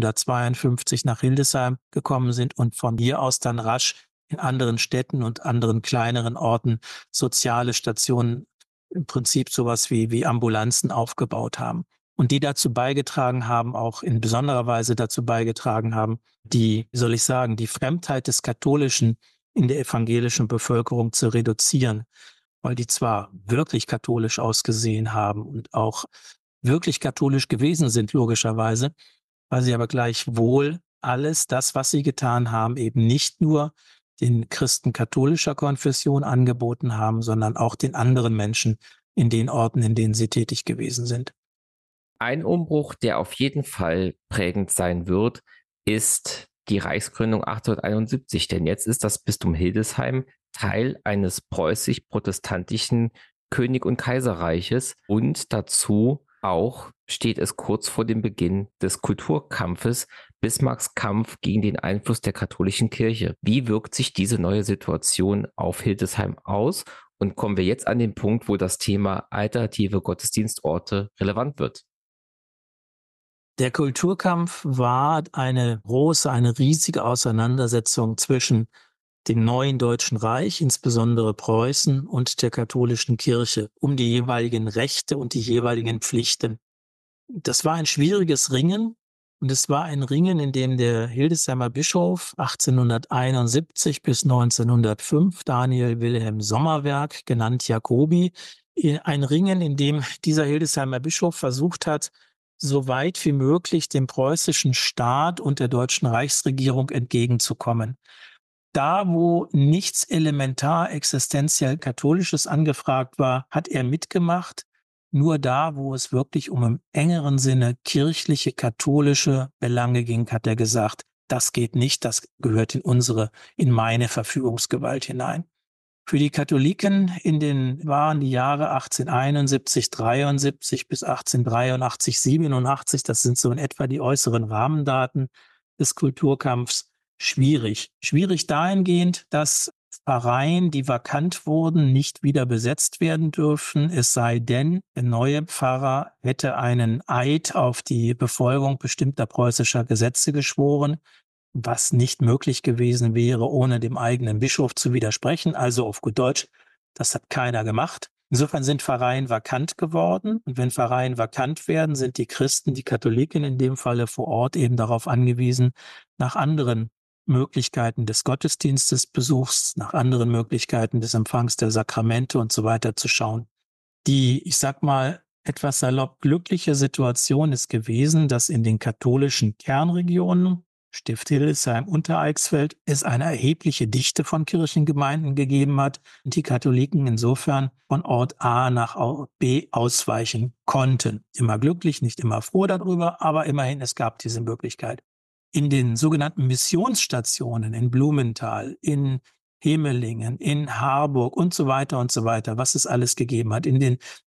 1852 nach Hildesheim gekommen sind und von hier aus dann rasch in anderen Städten und anderen kleineren Orten soziale Stationen, im Prinzip sowas wie Ambulanzen aufgebaut haben. Und die dazu beigetragen haben, auch in besonderer Weise dazu beigetragen haben, die Fremdheit des Katholischen in der evangelischen Bevölkerung zu reduzieren, weil die zwar wirklich katholisch ausgesehen haben und auch wirklich katholisch gewesen sind, logischerweise, weil sie aber gleichwohl alles das, was sie getan haben, eben nicht nur den Christen katholischer Konfession angeboten haben, sondern auch den anderen Menschen in den Orten, in denen sie tätig gewesen sind. Ein Umbruch, der auf jeden Fall prägend sein wird, ist die Reichsgründung 1871, denn jetzt ist das Bistum Hildesheim Teil eines preußisch-protestantischen König- und Kaiserreiches und dazu Auch steht es kurz vor dem Beginn des Kulturkampfes, Bismarcks Kampf gegen den Einfluss der katholischen Kirche. Wie wirkt sich diese neue Situation auf Hildesheim aus? Und kommen wir jetzt an den Punkt, wo das Thema alternative Gottesdienstorte relevant wird. Der Kulturkampf war eine riesige Auseinandersetzung zwischen dem neuen Deutschen Reich, insbesondere Preußen, und der katholischen Kirche um die jeweiligen Rechte und die jeweiligen Pflichten. Das war ein schwieriges Ringen, und es war ein Ringen, in dem der Hildesheimer Bischof 1871 bis 1905, Daniel Wilhelm Sommerwerk, genannt Jacobi, ein Ringen, in dem dieser Hildesheimer Bischof versucht hat, so weit wie möglich dem preußischen Staat und der deutschen Reichsregierung entgegenzukommen. Da, wo nichts elementar existenziell Katholisches angefragt war, hat er mitgemacht. Nur da, wo es wirklich um im engeren Sinne kirchliche, katholische Belange ging, hat er gesagt, das geht nicht, das gehört in meine Verfügungsgewalt hinein. Für die Katholiken waren die Jahre 1871, 73 bis 1883, 87, das sind so in etwa die äußeren Rahmendaten des Kulturkampfs, schwierig. Schwierig dahingehend, dass Pfarreien, die vakant wurden, nicht wieder besetzt werden dürfen, es sei denn, der neue Pfarrer hätte einen Eid auf die Befolgung bestimmter preußischer Gesetze geschworen, was nicht möglich gewesen wäre, ohne dem eigenen Bischof zu widersprechen. Also auf gut Deutsch, das hat keiner gemacht. Insofern sind Pfarreien vakant geworden. Und wenn Pfarreien vakant werden, sind die Christen, die Katholiken in dem Falle vor Ort eben darauf angewiesen, nach anderen Möglichkeiten des Gottesdienstesbesuchs, nach anderen Möglichkeiten des Empfangs der Sakramente und so weiter zu schauen. Die, ich sag mal, etwas salopp glückliche Situation ist gewesen, dass in den katholischen Kernregionen, Stift Hildesheim, Untereichsfeld, es eine erhebliche Dichte von Kirchengemeinden gegeben hat und die Katholiken insofern von Ort A nach Ort B ausweichen konnten. Immer glücklich, nicht immer froh darüber, aber immerhin, es gab diese Möglichkeit. In den sogenannten Missionsstationen in Blumenthal, in Hemelingen, in Harburg und so weiter, was es alles gegeben hat, in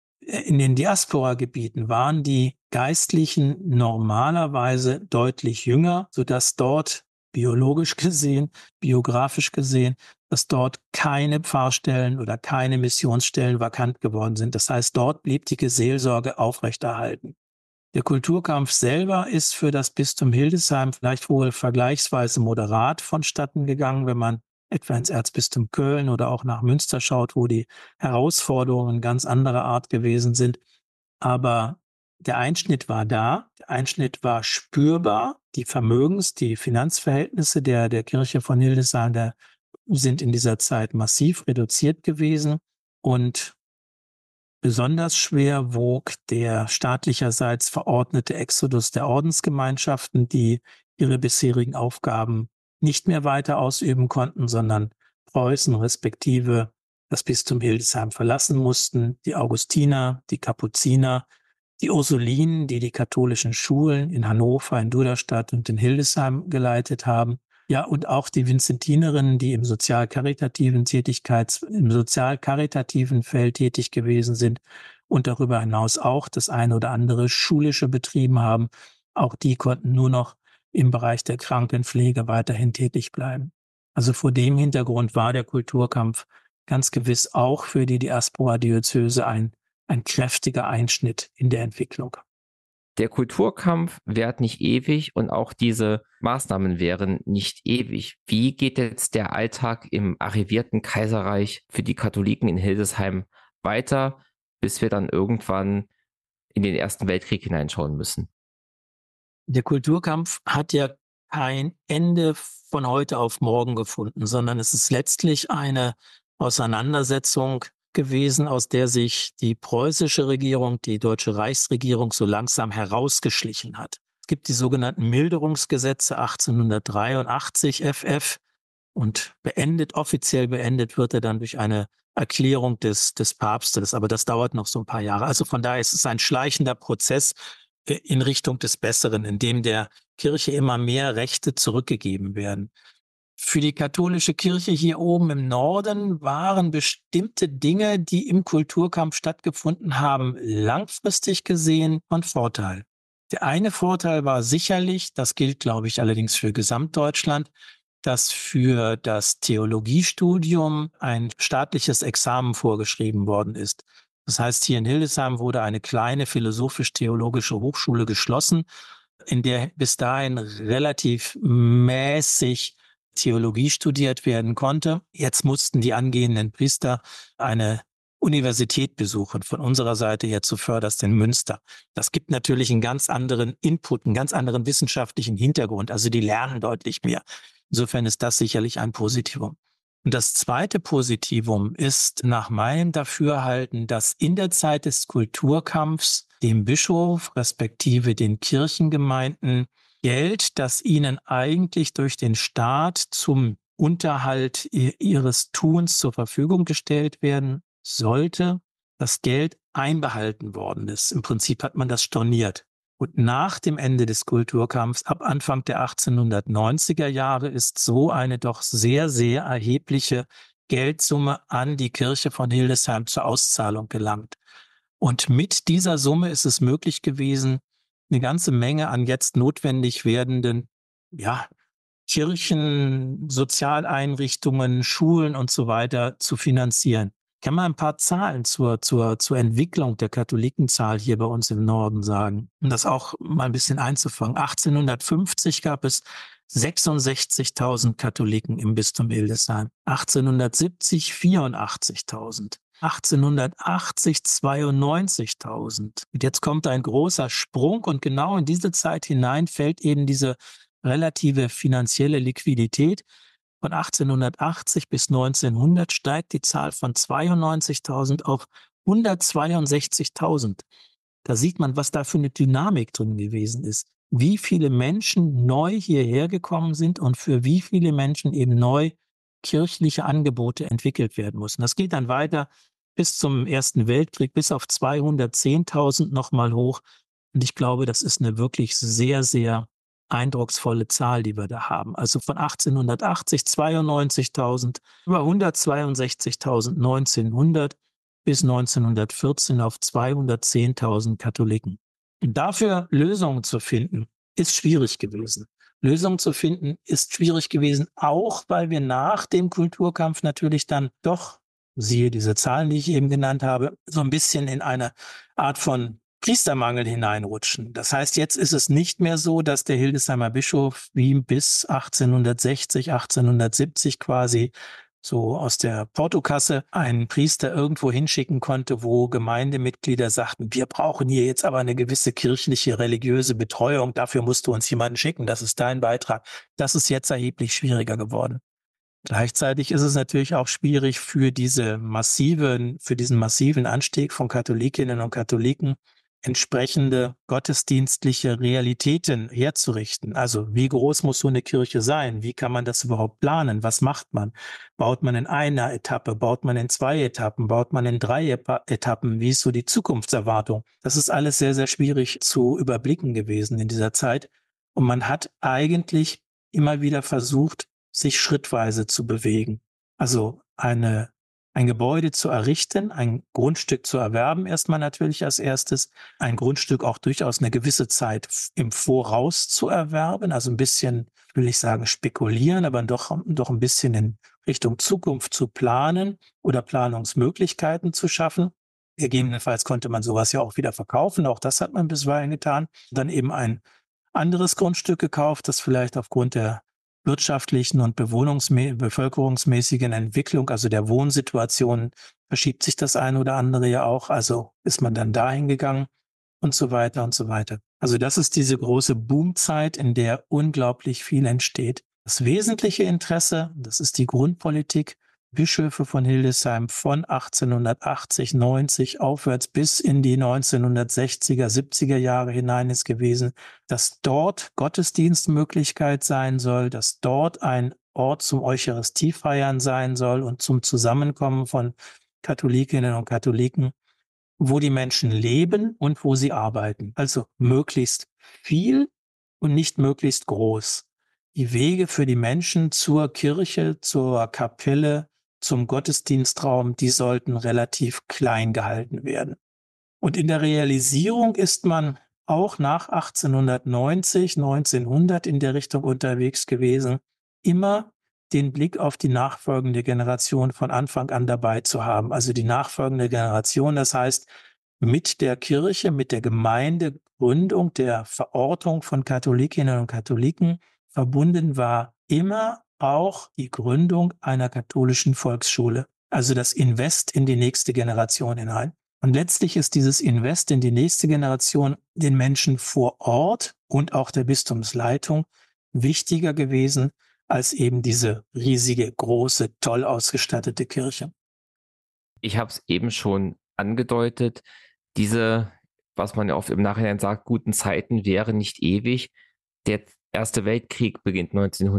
den Diaspora-Gebieten waren die Geistlichen normalerweise deutlich jünger, sodass dort biologisch gesehen, biografisch gesehen, dass dort keine Pfarrstellen oder keine Missionsstellen vakant geworden sind. Das heißt, dort blieb die Seelsorge aufrechterhalten. Der Kulturkampf selber ist für das Bistum Hildesheim vielleicht wohl vergleichsweise moderat vonstatten gegangen, wenn man etwa ins Erzbistum Köln oder auch nach Münster schaut, wo die Herausforderungen ganz anderer Art gewesen sind. Aber der Einschnitt war da, der Einschnitt war spürbar. Die die Finanzverhältnisse der Kirche von Hildesheim, sind in dieser Zeit massiv reduziert gewesen. Und besonders schwer wog der staatlicherseits verordnete Exodus der Ordensgemeinschaften, die ihre bisherigen Aufgaben nicht mehr weiter ausüben konnten, sondern Preußen respektive das Bistum Hildesheim verlassen mussten. Die Augustiner, die Kapuziner, die Ursulinen, die die katholischen Schulen in Hannover, in Duderstadt und in Hildesheim geleitet haben. Ja, und auch die Vinzentinerinnen, die im sozial-karitativen Feld tätig gewesen sind und darüber hinaus auch das eine oder andere schulische betrieben haben. Auch die konnten nur noch im Bereich der Krankenpflege weiterhin tätig bleiben. Also vor dem Hintergrund war der Kulturkampf ganz gewiss auch für die Diaspora-Diözese ein kräftiger Einschnitt in der Entwicklung. Der Kulturkampf währt nicht ewig und auch diese Maßnahmen wären nicht ewig. Wie geht jetzt der Alltag im arrivierten Kaiserreich für die Katholiken in Hildesheim weiter, bis wir dann irgendwann in den Ersten Weltkrieg hineinschauen müssen? Der Kulturkampf hat ja kein Ende von heute auf morgen gefunden, sondern es ist letztlich eine Auseinandersetzung gewesen, aus der sich die preußische Regierung, die deutsche Reichsregierung so langsam herausgeschlichen hat. Es gibt die sogenannten Milderungsgesetze 1883 FF und offiziell beendet wird er dann durch eine Erklärung des Papstes, aber das dauert noch so ein paar Jahre. Also von daher ist es ein schleichender Prozess in Richtung des Besseren, in dem der Kirche immer mehr Rechte zurückgegeben werden. Für die katholische Kirche hier oben im Norden waren bestimmte Dinge, die im Kulturkampf stattgefunden haben, langfristig gesehen von Vorteil. Der eine Vorteil war sicherlich, das gilt, glaube ich, allerdings für Gesamtdeutschland, dass für das Theologiestudium ein staatliches Examen vorgeschrieben worden ist. Das heißt, hier in Hildesheim wurde eine kleine philosophisch-theologische Hochschule geschlossen, in der bis dahin relativ mäßig Theologie studiert werden konnte. Jetzt mussten die angehenden Priester eine Universität besuchen, von unserer Seite her zuvörderst in Münster. Das gibt natürlich einen ganz anderen Input, einen ganz anderen wissenschaftlichen Hintergrund. Also die lernen deutlich mehr. Insofern ist das sicherlich ein Positivum. Und das zweite Positivum ist nach meinem Dafürhalten, dass in der Zeit des Kulturkampfs dem Bischof respektive den Kirchengemeinden Geld, das ihnen eigentlich durch den Staat zum Unterhalt ihres Tuns zur Verfügung gestellt werden sollte, das Geld einbehalten worden ist. Im Prinzip hat man das storniert. Und nach dem Ende des Kulturkampfs, ab Anfang der 1890er Jahre, ist so eine doch sehr, sehr erhebliche Geldsumme an die Kirche von Hildesheim zur Auszahlung gelangt. Und mit dieser Summe ist es möglich gewesen, eine ganze Menge an jetzt notwendig werdenden, ja, Kirchen, Sozialeinrichtungen, Schulen und so weiter zu finanzieren. Ich kann mal ein paar Zahlen zur Entwicklung der Katholikenzahl hier bei uns im Norden sagen, um das auch mal ein bisschen einzufangen. 1850 gab es 66.000 Katholiken im Bistum Hildesheim, 1870 84.000. 1880 92.000. Und jetzt kommt ein großer Sprung und genau in diese Zeit hinein fällt eben diese relative finanzielle Liquidität. Von 1880 bis 1900 steigt die Zahl von 92.000 auf 162.000. Da sieht man, was da für eine Dynamik drin gewesen ist. Wie viele Menschen neu hierher gekommen sind und für wie viele Menschen eben neu kirchliche Angebote entwickelt werden mussten. Das geht dann weiter bis zum Ersten Weltkrieg, bis auf 210.000 nochmal hoch. Und ich glaube, das ist eine wirklich sehr, sehr eindrucksvolle Zahl, die wir da haben. Also von 1880 92.000, über 162.000 1900 bis 1914 auf 210.000 Katholiken. Und dafür Lösungen zu finden, ist schwierig gewesen. Lösungen zu finden ist schwierig gewesen, auch weil wir nach dem Kulturkampf natürlich dann doch, siehe diese Zahlen, die ich eben genannt habe, so ein bisschen in eine Art von Priestermangel hineinrutschen. Das heißt, jetzt ist es nicht mehr so, dass der Hildesheimer Bischof wie bis 1860, 1870 quasi so aus der Portokasse einen Priester irgendwo hinschicken konnte, wo Gemeindemitglieder sagten, wir brauchen hier jetzt aber eine gewisse kirchliche, religiöse Betreuung, dafür musst du uns jemanden schicken, das ist dein Beitrag. Das ist jetzt erheblich schwieriger geworden. Gleichzeitig ist es natürlich auch schwierig für diesen massiven Anstieg von Katholikinnen und Katholiken entsprechende gottesdienstliche Realitäten herzurichten. Also wie groß muss so eine Kirche sein? Wie kann man das überhaupt planen? Was macht man? Baut man in einer Etappe? Baut man in 2 Etappen? Baut man in 3 Etappen? Wie ist so die Zukunftserwartung? Das ist alles sehr, sehr schwierig zu überblicken gewesen in dieser Zeit. Und man hat eigentlich immer wieder versucht, sich schrittweise zu bewegen. Also ein Gebäude zu errichten, ein Grundstück zu erwerben, erstmal natürlich als erstes, ein Grundstück auch durchaus eine gewisse Zeit im Voraus zu erwerben, also ein bisschen, will ich sagen, spekulieren, aber doch ein bisschen in Richtung Zukunft zu planen oder Planungsmöglichkeiten zu schaffen. Gegebenenfalls konnte man sowas ja auch wieder verkaufen, auch das hat man bisweilen getan. Dann eben ein anderes Grundstück gekauft, das vielleicht aufgrund der wirtschaftlichen und bevölkerungsmäßigen Entwicklung, also der Wohnsituation, verschiebt sich das eine oder andere ja auch. Also ist man dann dahin gegangen und so weiter und so weiter. Also das ist diese große Boomzeit, in der unglaublich viel entsteht. Das wesentliche Interesse, das ist die Grundpolitik, Bischöfe von Hildesheim von 1880, 90 aufwärts bis in die 1960er, 70er Jahre hinein ist gewesen, dass dort Gottesdienstmöglichkeit sein soll, dass dort ein Ort zum Eucharistiefeiern sein soll und zum Zusammenkommen von Katholikinnen und Katholiken, wo die Menschen leben und wo sie arbeiten. Also möglichst viel und nicht möglichst groß. die Wege für die Menschen zur Kirche, zur Kapelle, zum Gottesdienstraum, die sollten relativ klein gehalten werden. Und in der Realisierung ist man auch nach 1890, 1900 in der Richtung unterwegs gewesen, immer den Blick auf die nachfolgende Generation von Anfang an dabei zu haben. Also die nachfolgende Generation, das heißt, mit der Kirche, mit der Gemeindegründung, der Verortung von Katholikinnen und Katholiken verbunden war immer auch die Gründung einer katholischen Volksschule, also das Invest in die nächste Generation hinein. Und letztlich ist dieses Invest in die nächste Generation den Menschen vor Ort und auch der Bistumsleitung wichtiger gewesen als eben diese riesige, große, toll ausgestattete Kirche. Ich habe es eben schon angedeutet, diese, was man ja oft im Nachhinein sagt, guten Zeiten wären nicht ewig. Der Erste Weltkrieg beginnt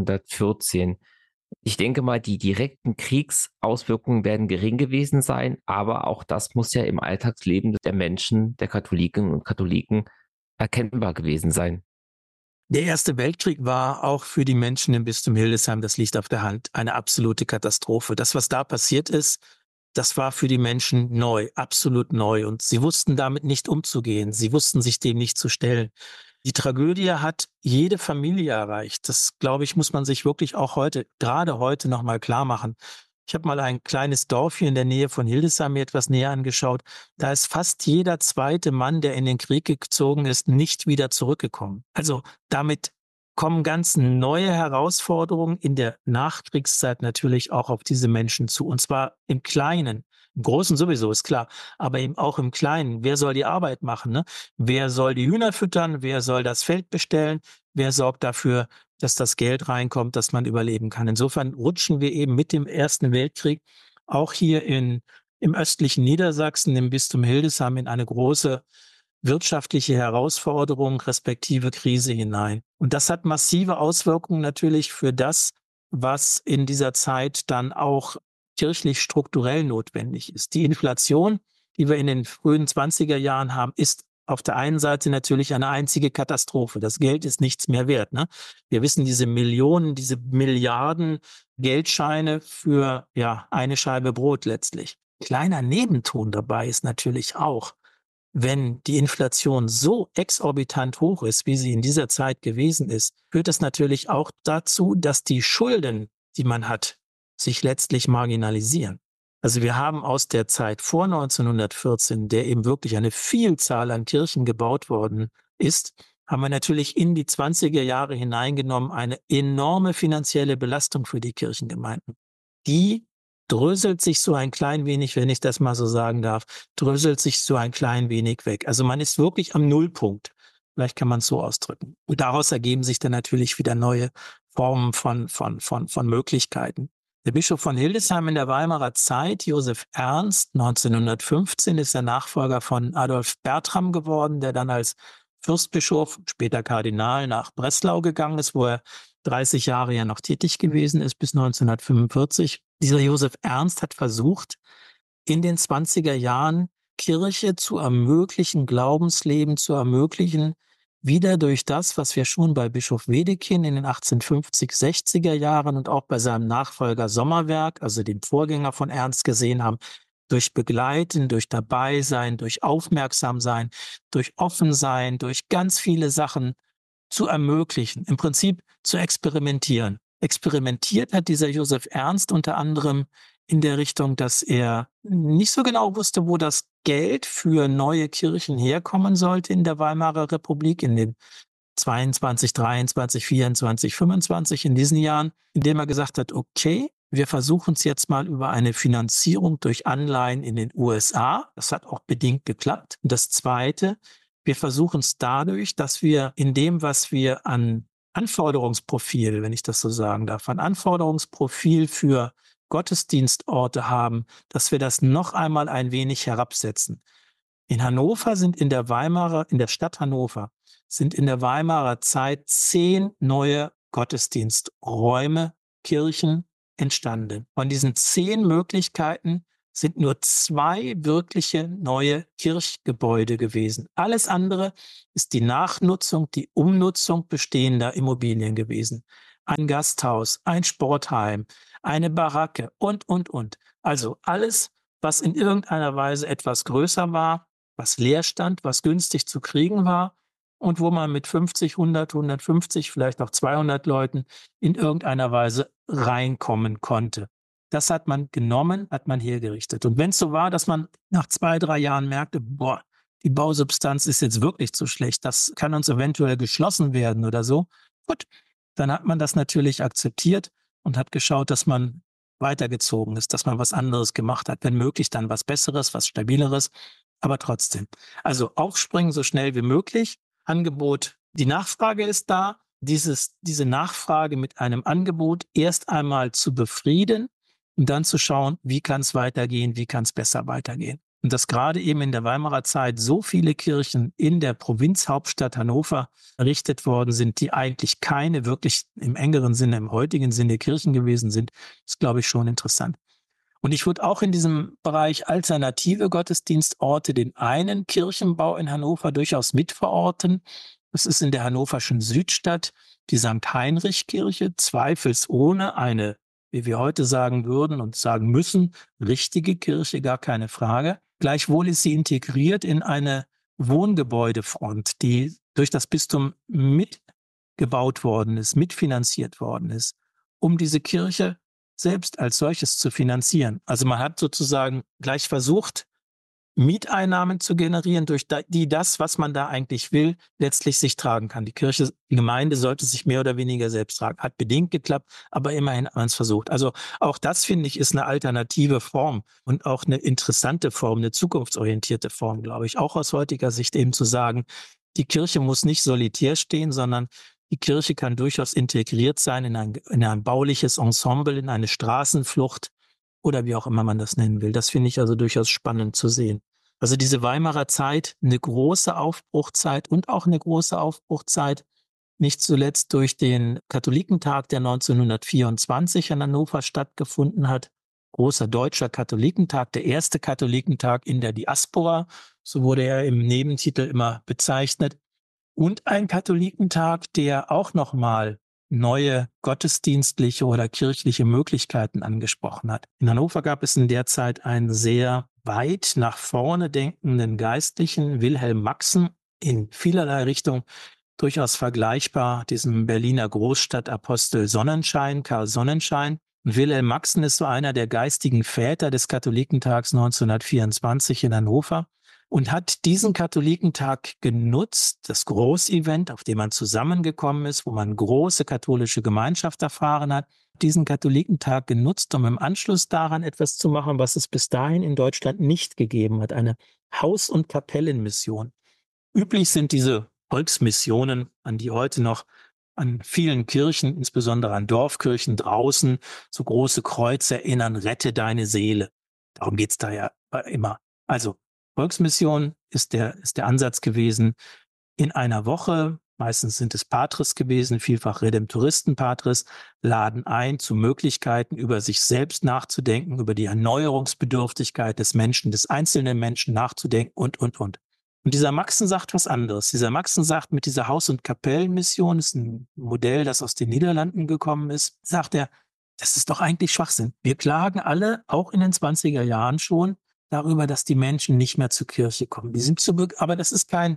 1914. Ich denke mal, die direkten Kriegsauswirkungen werden gering gewesen sein, aber auch das muss ja im Alltagsleben der Menschen, der Katholiken und Katholiken erkennbar gewesen sein. Der Erste Weltkrieg war auch für die Menschen im Bistum Hildesheim, das liegt auf der Hand, eine absolute Katastrophe. Das, was da passiert ist, das war für die Menschen neu, absolut neu. Und sie wussten damit nicht umzugehen. Sie wussten sich dem nicht zu stellen. Die Tragödie hat jede Familie erreicht. Das, glaube ich, muss man sich wirklich auch heute, gerade heute noch mal klar machen. Ich habe mal ein kleines Dorf hier in der Nähe von Hildesheim mir etwas näher angeschaut. Da ist fast jeder zweite Mann, der in den Krieg gezogen ist, nicht wieder zurückgekommen. Also damit kommen ganz neue Herausforderungen in der Nachkriegszeit natürlich auch auf diese Menschen zu. Und zwar im Kleinen. Im Großen sowieso, ist klar. Aber eben auch im Kleinen. Wer soll die Arbeit machen? Ne? Wer soll die Hühner füttern? Wer soll das Feld bestellen? Wer sorgt dafür, dass das Geld reinkommt, dass man überleben kann? Insofern rutschen wir eben mit dem Ersten Weltkrieg auch hier im östlichen Niedersachsen, im Bistum Hildesheim, in eine große wirtschaftliche Herausforderung respektive Krise hinein. Und das hat massive Auswirkungen natürlich für das, was in dieser Zeit dann auch kirchlich strukturell notwendig ist. Die Inflation, die wir in den frühen 20er Jahren haben, ist auf der einen Seite natürlich eine einzige Katastrophe. Das Geld ist nichts mehr wert. Ne? Wir wissen, diese Millionen, diese Milliarden Geldscheine für eine Scheibe Brot letztlich. Kleiner Nebenton dabei ist natürlich auch, wenn die Inflation so exorbitant hoch ist, wie sie in dieser Zeit gewesen ist, führt das natürlich auch dazu, dass die Schulden, die man hat, sich letztlich marginalisieren. Also wir haben aus der Zeit vor 1914, der eben wirklich eine Vielzahl an Kirchen gebaut worden ist, haben wir natürlich in die 20er Jahre hineingenommen eine enorme finanzielle Belastung für die Kirchengemeinden. Die dröselt sich so ein klein wenig, wenn ich das mal so sagen darf, dröselt sich so ein klein wenig weg. Also man ist wirklich am Nullpunkt. Vielleicht kann man es so ausdrücken. Und daraus ergeben sich dann natürlich wieder neue Formen von Möglichkeiten. Der Bischof von Hildesheim in der Weimarer Zeit, Josef Ernst, 1915, ist der Nachfolger von Adolf Bertram geworden, der dann als Fürstbischof, später Kardinal, nach Breslau gegangen ist, wo er 30 Jahre ja noch tätig gewesen ist, bis 1945. Dieser Josef Ernst hat versucht, in den 20er Jahren Kirche zu ermöglichen, Glaubensleben zu ermöglichen, wieder durch das, was wir schon bei Bischof Wedekind in den 1850, 60er Jahren und auch bei seinem Nachfolger Sommerwerk, also dem Vorgänger von Ernst, gesehen haben, durch Begleiten, durch Dabeisein, durch Aufmerksamsein, durch Offensein, durch ganz viele Sachen zu ermöglichen, im Prinzip zu experimentieren. Experimentiert hat dieser Josef Ernst unter anderem in der Richtung, dass er nicht so genau wusste, wo das Geld für neue Kirchen herkommen sollte in der Weimarer Republik in den 22, 23, 24, 25 in diesen Jahren, indem er gesagt hat, okay, wir versuchen es jetzt mal über eine Finanzierung durch Anleihen in den USA. Das hat auch bedingt geklappt. Und das Zweite, wir versuchen es dadurch, dass wir in dem, was wir an Anforderungsprofil, wenn ich das so sagen darf, an Anforderungsprofil für Gottesdienstorte haben, dass wir das noch einmal ein wenig herabsetzen. In Hannover sind in der Stadt Hannover, sind in der Weimarer Zeit 10 neue Gottesdiensträume, Kirchen entstanden. Von diesen 10 Möglichkeiten sind nur 2 wirkliche neue Kirchgebäude gewesen. Alles andere ist die Nachnutzung, die Umnutzung bestehender Immobilien gewesen. ein Gasthaus, ein Sportheim, eine Baracke und. Also alles, was in irgendeiner Weise etwas größer war, was leer stand, was günstig zu kriegen war und wo man mit 50, 100, 150, vielleicht auch 200 Leuten in irgendeiner Weise reinkommen konnte. Das hat man genommen, hat man hergerichtet. Und wenn es so war, dass man nach 2, 3 Jahren merkte, boah, die Bausubstanz ist jetzt wirklich zu schlecht, das kann uns eventuell geschlossen werden oder so, gut, dann hat man das natürlich akzeptiert und hat geschaut, dass man weitergezogen ist, dass man was anderes gemacht hat, wenn möglich dann was Besseres, was Stabileres, aber trotzdem. Also aufspringen so schnell wie möglich, Angebot, die Nachfrage ist da, diese Nachfrage mit einem Angebot erst einmal zu befrieden und dann zu schauen, wie kann es weitergehen, wie kann es besser weitergehen. Und dass gerade eben in der Weimarer Zeit so viele Kirchen in der Provinzhauptstadt Hannover errichtet worden sind, die eigentlich keine wirklich im engeren Sinne, im heutigen Sinne Kirchen gewesen sind, ist, glaube ich, schon interessant. Und ich würde auch in diesem Bereich alternative Gottesdienstorte den einen Kirchenbau in Hannover durchaus mitverorten. Das ist in der hannoverschen Südstadt die St. Heinrich-Kirche, zweifelsohne eine, wie wir heute sagen würden und sagen müssen, richtige Kirche, gar keine Frage. Gleichwohl ist sie integriert in eine Wohngebäudefront, die durch das Bistum mitgebaut worden ist, mitfinanziert worden ist, um diese Kirche selbst als solches zu finanzieren. Also man hat sozusagen gleich versucht, Mieteinnahmen zu generieren, durch die das, was man da eigentlich will, letztlich sich tragen kann. Die Gemeinde sollte sich mehr oder weniger selbst tragen. Hat bedingt geklappt, aber immerhin hat man es versucht. Also auch das, finde ich, ist eine alternative Form und auch eine interessante Form, eine zukunftsorientierte Form, glaube ich. Auch aus heutiger Sicht eben zu sagen, die Kirche muss nicht solitär stehen, sondern die Kirche kann durchaus integriert sein in ein bauliches Ensemble, in eine Straßenflucht oder wie auch immer man das nennen will. Das finde ich also durchaus spannend zu sehen. Also diese Weimarer Zeit, eine große Aufbruchzeit und auch eine große Aufbruchzeit, nicht zuletzt durch den Katholikentag, der 1924 in Hannover stattgefunden hat. Großer deutscher Katholikentag, der erste Katholikentag in der Diaspora, so wurde er im Nebentitel immer bezeichnet. Und ein Katholikentag, der auch nochmal neue gottesdienstliche oder kirchliche Möglichkeiten angesprochen hat. In Hannover gab es in der Zeit einen sehr weit nach vorne denkenden Geistlichen, Wilhelm Maxen, in vielerlei Richtung durchaus vergleichbar diesem Berliner Großstadtapostel Sonnenschein, Karl Sonnenschein. Und Wilhelm Maxen ist so einer der geistigen Väter des Katholikentags 1924 in Hannover und hat diesen Katholikentag genutzt, das Großevent, auf dem man zusammengekommen ist, wo man große katholische Gemeinschaft erfahren hat, diesen Katholikentag genutzt, um im Anschluss daran etwas zu machen, was es bis dahin in Deutschland nicht gegeben hat, eine Haus- und Kapellenmission. Üblich sind diese Volksmissionen, an die heute noch an vielen Kirchen, insbesondere an Dorfkirchen draußen, so große Kreuze erinnern, rette deine Seele. Darum geht's da ja immer. Also Volksmission ist der Ansatz gewesen, in einer Woche, meistens sind es Patres gewesen, vielfach Redemptoristen-Patres, laden ein zu Möglichkeiten, über sich selbst nachzudenken, über die Erneuerungsbedürftigkeit des Menschen, des einzelnen Menschen nachzudenken und. Und dieser Maxen sagt was anderes. Dieser Maxen sagt, mit dieser Haus- und Kapellenmission, ist ein Modell, das aus den Niederlanden gekommen ist, sagt er, das ist doch eigentlich Schwachsinn. Wir klagen alle, auch in den 20er Jahren schon, darüber, dass die Menschen nicht mehr zur Kirche kommen. Die sind aber das ist kein,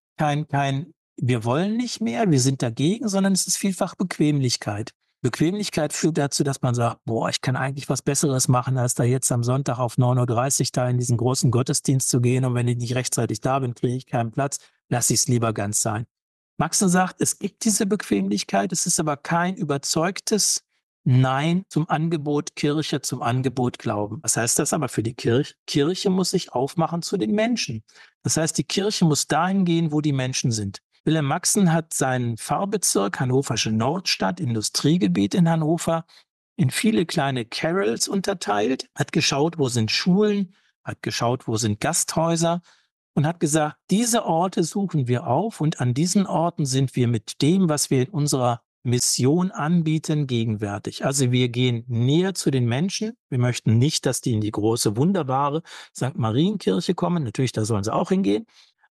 wir wollen nicht mehr, wir sind dagegen, sondern es ist vielfach Bequemlichkeit. Bequemlichkeit führt dazu, dass man sagt, boah, ich kann eigentlich was Besseres machen, als da jetzt am Sonntag auf 9:30 Uhr da in diesen großen Gottesdienst zu gehen und wenn ich nicht rechtzeitig da bin, kriege ich keinen Platz, lasse ich es lieber ganz sein. Maxen sagt, es gibt diese Bequemlichkeit, es ist aber kein überzeugtes Nein zum Angebot Kirche, zum Angebot Glauben. Was heißt das aber für die Kirche? Kirche muss sich aufmachen zu den Menschen. Das heißt, die Kirche muss dahin gehen, wo die Menschen sind. Wilhelm Maxen hat seinen Pfarrbezirk, Hannoversche Nordstadt, Industriegebiet in Hannover, in viele kleine Carols unterteilt, hat geschaut, wo sind Schulen, hat geschaut, wo sind Gasthäuser und hat gesagt, diese Orte suchen wir auf und an diesen Orten sind wir mit dem, was wir in unserer Mission anbieten, gegenwärtig. Also wir gehen näher zu den Menschen. Wir möchten nicht, dass die in die große, wunderbare St. Marienkirche kommen. Natürlich, da sollen sie auch hingehen.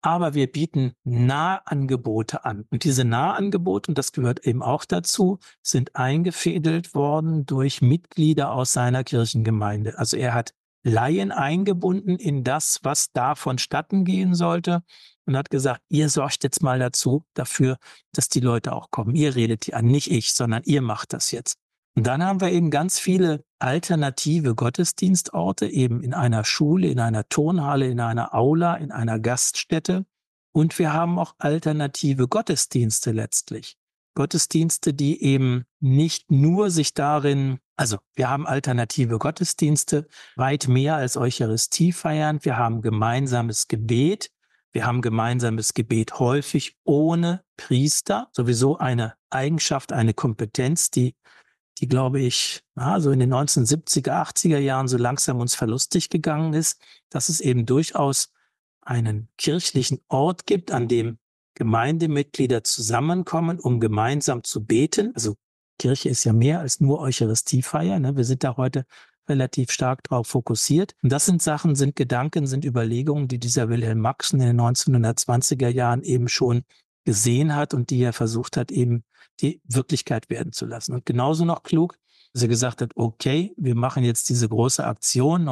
aber wir bieten Nahangebote an. Und diese Nahangebote, und das gehört eben auch dazu, sind eingefädelt worden durch Mitglieder aus seiner Kirchengemeinde. Also er hat Laien eingebunden in das, was da vonstatten gehen sollte und hat gesagt, ihr sorgt jetzt mal dafür, dass die Leute auch kommen. Ihr redet die an, nicht ich, sondern ihr macht das jetzt. Und dann haben wir eben ganz viele alternative Gottesdienstorte, eben in einer Schule, in einer Turnhalle, in einer Aula, in einer Gaststätte. Und wir haben auch alternative Gottesdienste letztlich. Gottesdienste, die eben nicht nur sich darin, also wir haben alternative Gottesdienste, weit mehr als Eucharistie feiern. Wir haben gemeinsames Gebet. Wir haben gemeinsames Gebet häufig ohne Priester. Sowieso eine Eigenschaft, eine Kompetenz, die glaube ich, so in den 1970er, 80er Jahren so langsam uns verlustig gegangen ist, dass es eben durchaus einen kirchlichen Ort gibt, an dem Gemeindemitglieder zusammenkommen, um gemeinsam zu beten. Also Kirche ist ja mehr als nur Eucharistiefeier, ne? Wir sind da heute relativ stark darauf fokussiert. Und das sind Sachen, sind Gedanken, sind Überlegungen, die dieser Wilhelm Maxen in den 1920er Jahren eben schon gesehen hat und die er versucht hat, eben die Wirklichkeit werden zu lassen. Und genauso noch klug, dass er gesagt hat, okay, wir machen jetzt diese große Aktion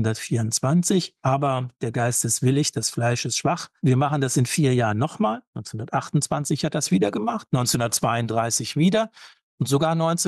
1924, aber der Geist ist willig, das Fleisch ist schwach. Wir machen das in 4 Jahren nochmal. 1928 hat das wieder gemacht, 1932 wieder und sogar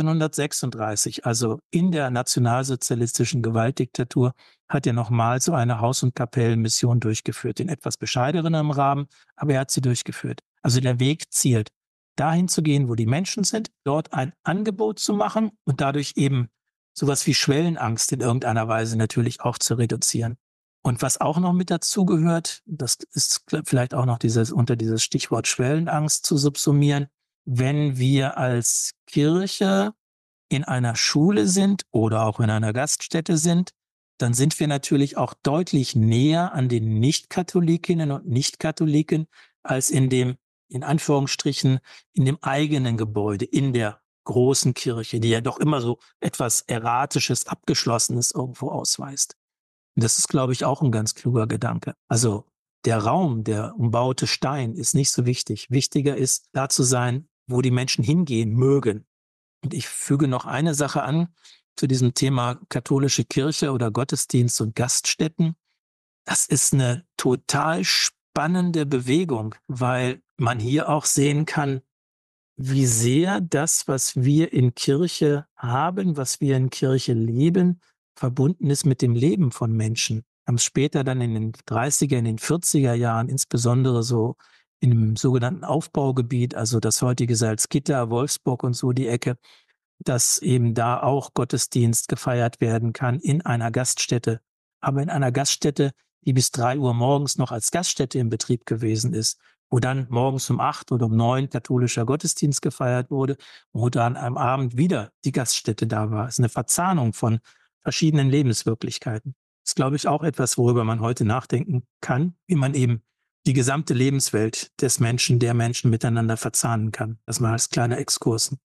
1936. Also in der nationalsozialistischen Gewaltdiktatur hat er nochmal so eine Haus- und Kapellenmission durchgeführt, in etwas bescheidenerem Rahmen, aber er hat sie durchgeführt. Also der Weg zielt dahin zu gehen, wo die Menschen sind, dort ein Angebot zu machen und dadurch eben sowas wie Schwellenangst in irgendeiner Weise natürlich auch zu reduzieren. Und was auch noch mit dazugehört, das ist vielleicht auch noch unter dieses Stichwort Schwellenangst zu subsumieren, wenn wir als Kirche in einer Schule sind oder auch in einer Gaststätte sind, dann sind wir natürlich auch deutlich näher an den Nicht-Katholikinnen und Nicht-Katholiken als in Anführungsstrichen, in dem eigenen Gebäude, in der großen Kirche, die ja doch immer so etwas Erratisches, Abgeschlossenes irgendwo ausweist. Und das ist, glaube ich, auch ein ganz kluger Gedanke. Also der Raum, der umbaute Stein ist nicht so wichtig. Wichtiger ist, da zu sein, wo die Menschen hingehen mögen. Und ich füge noch eine Sache an zu diesem Thema katholische Kirche oder Gottesdienst und Gaststätten. Das ist eine total spannende Bewegung, weil man hier auch sehen kann, wie sehr das, was wir in Kirche haben, was wir in Kirche leben, verbunden ist mit dem Leben von Menschen. Haben es später dann in den 30er, in den 40er Jahren, insbesondere so im sogenannten Aufbaugebiet, also das heutige Salzgitter, Wolfsburg und so die Ecke, dass eben da auch Gottesdienst gefeiert werden kann in einer Gaststätte. Aber in einer Gaststätte, die bis 3 Uhr morgens noch als Gaststätte in Betrieb gewesen ist, wo dann morgens um 8 oder um 9 katholischer Gottesdienst gefeiert wurde, wo dann am Abend wieder die Gaststätte da war. Es ist eine Verzahnung von verschiedenen Lebenswirklichkeiten. Das ist, glaube ich, auch etwas, worüber man heute nachdenken kann, wie man eben die gesamte Lebenswelt des Menschen, der Menschen miteinander verzahnen kann. Das mal als kleiner Exkurs.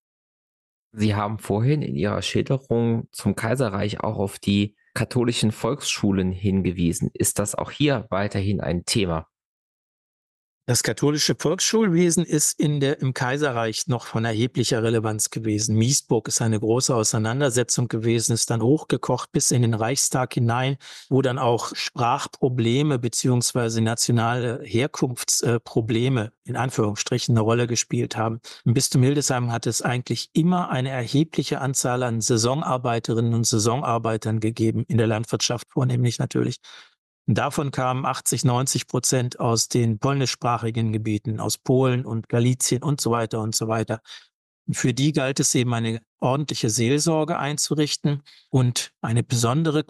Sie haben vorhin in Ihrer Schilderung zum Kaiserreich auch auf die katholischen Volksschulen hingewiesen. Ist das auch hier weiterhin ein Thema? Das katholische Volksschulwesen ist im Kaiserreich noch von erheblicher Relevanz gewesen. Miesburg ist eine große Auseinandersetzung gewesen, ist dann hochgekocht bis in den Reichstag hinein, wo dann auch Sprachprobleme beziehungsweise nationale Herkunftsprobleme in Anführungsstrichen eine Rolle gespielt haben. Im Bistum Hildesheim hat es eigentlich immer eine erhebliche Anzahl an Saisonarbeiterinnen und Saisonarbeitern gegeben, in der Landwirtschaft vornehmlich natürlich. Davon kamen 80-90% aus den polnischsprachigen Gebieten, aus Polen und Galizien und so weiter und so weiter. Für die galt es eben, eine ordentliche Seelsorge einzurichten und ein besonderer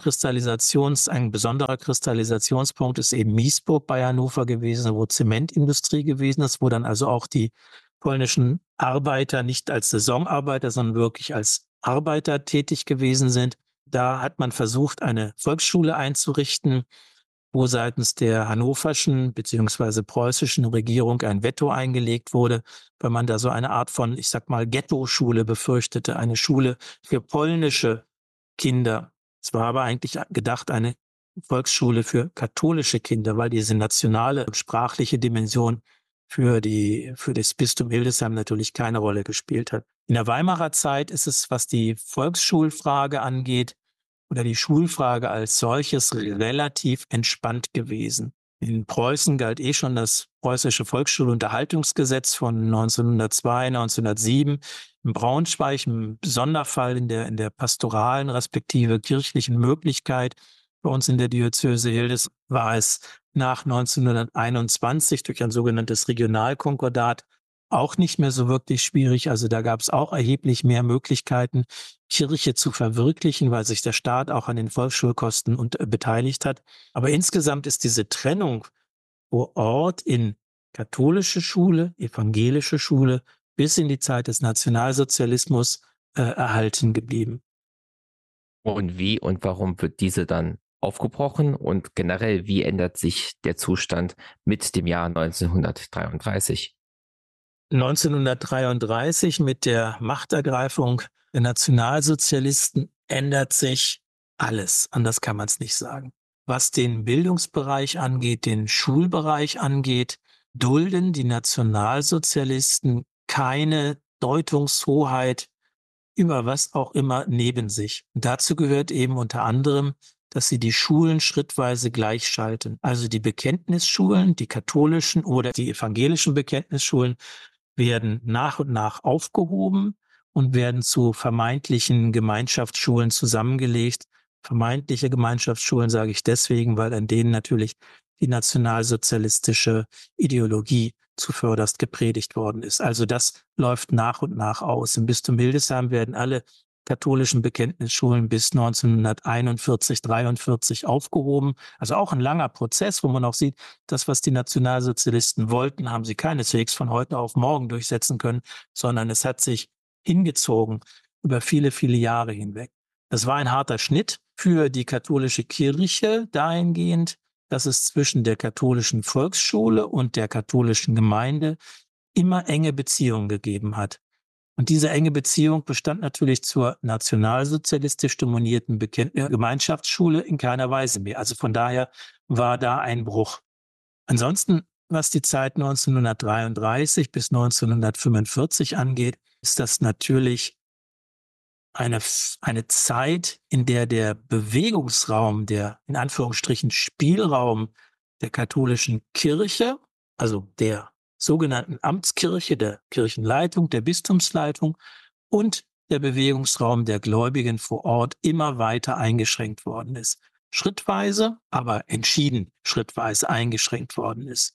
Kristallisationspunkt ist eben Miesburg bei Hannover gewesen, wo Zementindustrie gewesen ist, wo dann also auch die polnischen Arbeiter nicht als Saisonarbeiter, sondern wirklich als Arbeiter tätig gewesen sind. Da hat man versucht, eine Volksschule einzurichten, wo seitens der hannoverschen bzw. preußischen Regierung ein Veto eingelegt wurde, weil man da so eine Art von, ich sag mal, Ghetto-Schule befürchtete, eine Schule für polnische Kinder. Es war aber eigentlich gedacht, eine Volksschule für katholische Kinder, weil diese nationale sprachliche Dimension für das Bistum Hildesheim natürlich keine Rolle gespielt hat. In der Weimarer Zeit ist es, was die Volksschulfrage angeht oder die Schulfrage als solches, relativ entspannt gewesen. In Preußen galt schon das preußische Volksschulunterhaltungsgesetz von 1902, 1907. In Braunschweig, im Sonderfall in der pastoralen respektive kirchlichen Möglichkeit, bei uns in der Diözese Hildesheim war es nach 1921 durch ein sogenanntes Regionalkonkordat auch nicht mehr so wirklich schwierig. Also da gab es auch erheblich mehr Möglichkeiten, Kirche zu verwirklichen, weil sich der Staat auch an den Volksschulkosten beteiligt hat. Aber insgesamt ist diese Trennung vor Ort in katholische Schule, evangelische Schule bis in die Zeit des Nationalsozialismus erhalten geblieben. Und wie und warum wird diese dann aufgebrochen und generell, wie ändert sich der Zustand mit dem Jahr 1933? 1933 mit der Machtergreifung der Nationalsozialisten ändert sich alles. Anders kann man es nicht sagen. Was den Bildungsbereich angeht, den Schulbereich angeht, dulden die Nationalsozialisten keine Deutungshoheit über was auch immer neben sich. Und dazu gehört eben unter anderem, dass sie die Schulen schrittweise gleichschalten. Also die Bekenntnisschulen, die katholischen oder die evangelischen Bekenntnisschulen werden nach und nach aufgehoben und werden zu vermeintlichen Gemeinschaftsschulen zusammengelegt. Vermeintliche Gemeinschaftsschulen sage ich deswegen, weil an denen natürlich die nationalsozialistische Ideologie zuvörderst gepredigt worden ist. Also das läuft nach und nach aus. Im Bistum Hildesheim werden alle katholischen Bekenntnisschulen bis 1941, 43 aufgehoben. Also auch ein langer Prozess, wo man auch sieht, das, was die Nationalsozialisten wollten, haben sie keineswegs von heute auf morgen durchsetzen können, sondern es hat sich hingezogen über viele, viele Jahre hinweg. Das war ein harter Schnitt für die katholische Kirche dahingehend, dass es zwischen der katholischen Volksschule und der katholischen Gemeinde immer enge Beziehungen gegeben hat. Und diese enge Beziehung bestand natürlich zur nationalsozialistisch dominierten Gemeinschaftsschule in keiner Weise mehr. Also von daher war da ein Bruch. Ansonsten, was die Zeit 1933 bis 1945 angeht, ist das natürlich eine Zeit, in der der Bewegungsraum, der in Anführungsstrichen Spielraum der katholischen Kirche, also der sogenannten Amtskirche, der Kirchenleitung, der Bistumsleitung und der Bewegungsraum der Gläubigen vor Ort immer weiter eingeschränkt worden ist. Schrittweise, aber entschieden schrittweise eingeschränkt worden ist.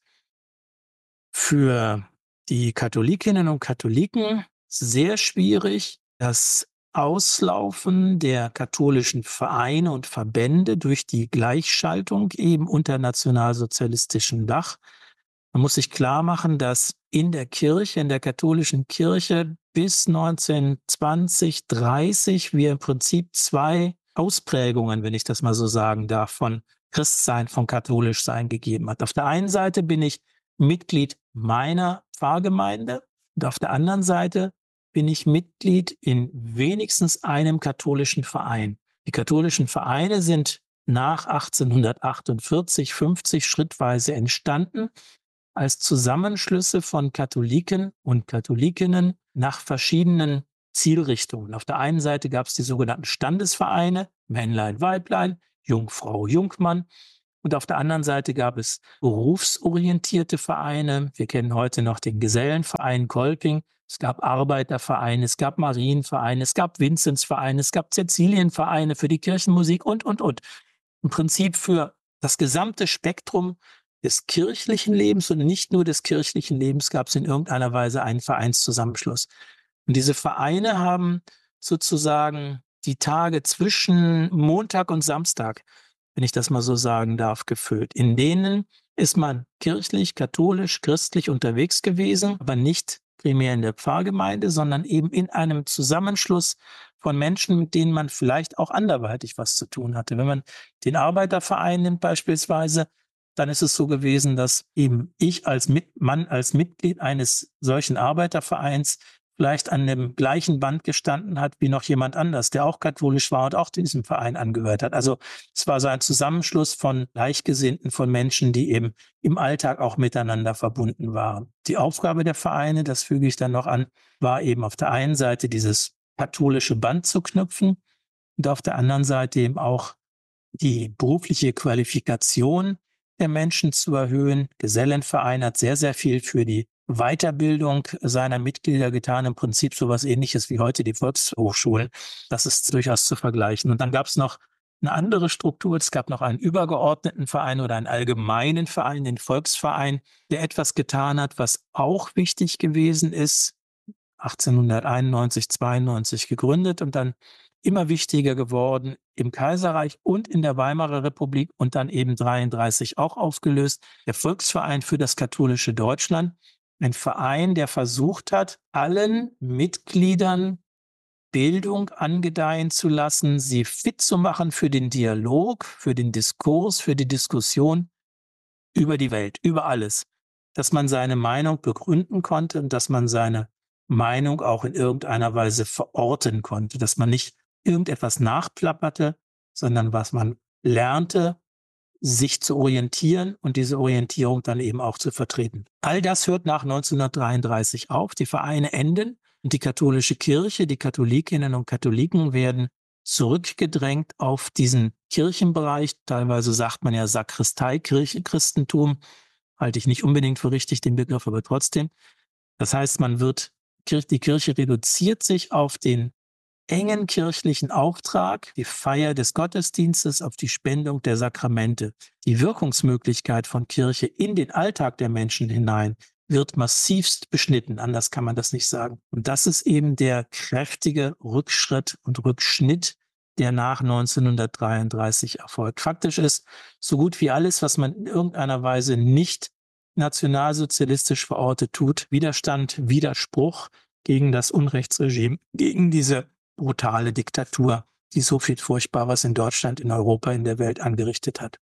Für die Katholikinnen und Katholiken sehr schwierig, das Auslaufen der katholischen Vereine und Verbände durch die Gleichschaltung eben unter nationalsozialistischem Dach. Man muss sich klar machen, dass in der Kirche, in der katholischen Kirche bis 1920, 30 wir im Prinzip zwei Ausprägungen, wenn ich das mal so sagen darf, von Christsein, von Katholischsein gegeben hat. Auf der einen Seite bin ich Mitglied meiner Pfarrgemeinde und auf der anderen Seite bin ich Mitglied in wenigstens einem katholischen Verein. Die katholischen Vereine sind nach 1848, 50 schrittweise entstanden als Zusammenschlüsse von Katholiken und Katholikinnen nach verschiedenen Zielrichtungen. Auf der einen Seite gab es die sogenannten Standesvereine, Männlein, Weiblein, Jungfrau, Jungmann. Und auf der anderen Seite gab es berufsorientierte Vereine. Wir kennen heute noch den Gesellenverein Kolping. Es gab Arbeitervereine, es gab Marienvereine, es gab Vinzenzvereine, es gab Cäcilienvereine für die Kirchenmusik und. Im Prinzip für das gesamte Spektrum des kirchlichen Lebens und nicht nur des kirchlichen Lebens gab es in irgendeiner Weise einen Vereinszusammenschluss. Und diese Vereine haben sozusagen die Tage zwischen Montag und Samstag, wenn ich das mal so sagen darf, gefüllt. In denen ist man kirchlich, katholisch, christlich unterwegs gewesen, aber nicht primär in der Pfarrgemeinde, sondern eben in einem Zusammenschluss von Menschen, mit denen man vielleicht auch anderweitig was zu tun hatte. Wenn man den Arbeiterverein nimmt beispielsweise, dann ist es so gewesen, dass eben ich als Mitglied eines solchen Arbeitervereins vielleicht an dem gleichen Band gestanden hat wie noch jemand anders, der auch katholisch war und auch diesem Verein angehört hat. Also es war so ein Zusammenschluss von Gleichgesinnten, von Menschen, die eben im Alltag auch miteinander verbunden waren. Die Aufgabe der Vereine, das füge ich dann noch an, war eben auf der einen Seite dieses katholische Band zu knüpfen und auf der anderen Seite eben auch die berufliche Qualifikation der Menschen zu erhöhen. Gesellenverein hat sehr, sehr viel für die Weiterbildung seiner Mitglieder getan, im Prinzip sowas Ähnliches wie heute die Volkshochschulen. Das ist durchaus zu vergleichen. Und dann gab es noch eine andere Struktur. Es gab noch einen übergeordneten Verein oder einen allgemeinen Verein, den Volksverein, der etwas getan hat, was auch wichtig gewesen ist. 1891, 92 gegründet und dann immer wichtiger geworden im Kaiserreich und in der Weimarer Republik und dann eben 33 auch aufgelöst. Der Volksverein für das katholische Deutschland, ein Verein, der versucht hat, allen Mitgliedern Bildung angedeihen zu lassen, sie fit zu machen für den Dialog, für den Diskurs, für die Diskussion über die Welt, über alles. Dass man seine Meinung begründen konnte und dass man seine Meinung auch in irgendeiner Weise verorten konnte, dass man nicht irgendetwas nachplapperte, sondern was man lernte, sich zu orientieren und diese Orientierung dann eben auch zu vertreten. All das hört nach 1933 auf. Die Vereine enden und die katholische Kirche, die Katholikinnen und Katholiken werden zurückgedrängt auf diesen Kirchenbereich. Teilweise sagt man ja Sakristei, Christentum. Halte ich nicht unbedingt für richtig, den Begriff, aber trotzdem. Das heißt, die Kirche reduziert sich auf den engen kirchlichen Auftrag, die Feier des Gottesdienstes, auf die Spendung der Sakramente. Die Wirkungsmöglichkeit von Kirche in den Alltag der Menschen hinein wird massivst beschnitten, anders kann man das nicht sagen. Und das ist eben der kräftige Rückschritt und Rückschnitt, der nach 1933 erfolgt. Faktisch ist so gut wie alles, was man in irgendeiner Weise nicht nationalsozialistisch verortet tut, Widerstand, Widerspruch gegen das Unrechtsregime, gegen diese brutale Diktatur, die so viel Furchtbares in Deutschland, in Europa, in der Welt angerichtet hat.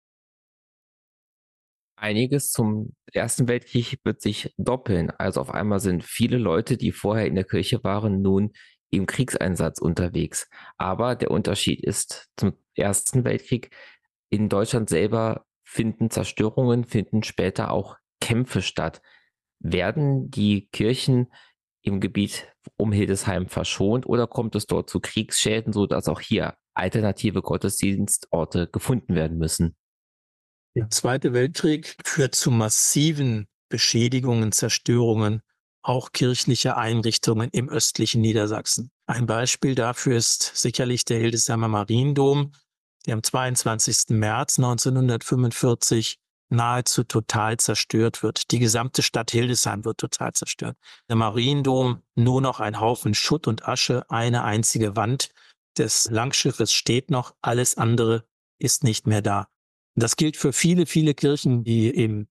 Einiges zum Ersten Weltkrieg wird sich doppeln. Also auf einmal sind viele Leute, die vorher in der Kirche waren, nun im Kriegseinsatz unterwegs. Aber der Unterschied ist zum Ersten Weltkrieg, in Deutschland selber finden Zerstörungen, finden später auch Kämpfe statt. Werden die Kirchen im Gebiet um Hildesheim verschont oder kommt es dort zu Kriegsschäden, sodass auch hier alternative Gottesdienstorte gefunden werden müssen? Der Zweite Weltkrieg führt zu massiven Beschädigungen, Zerstörungen, auch kirchlicher Einrichtungen im östlichen Niedersachsen. Ein Beispiel dafür ist sicherlich der Hildesheimer Mariendom, der am 22. März 1945 nahezu total zerstört wird. Die gesamte Stadt Hildesheim wird total zerstört. Der Mariendom, nur noch ein Haufen Schutt und Asche, eine einzige Wand des Langschiffes steht noch, alles andere ist nicht mehr da. Das gilt für viele, viele Kirchen, die eben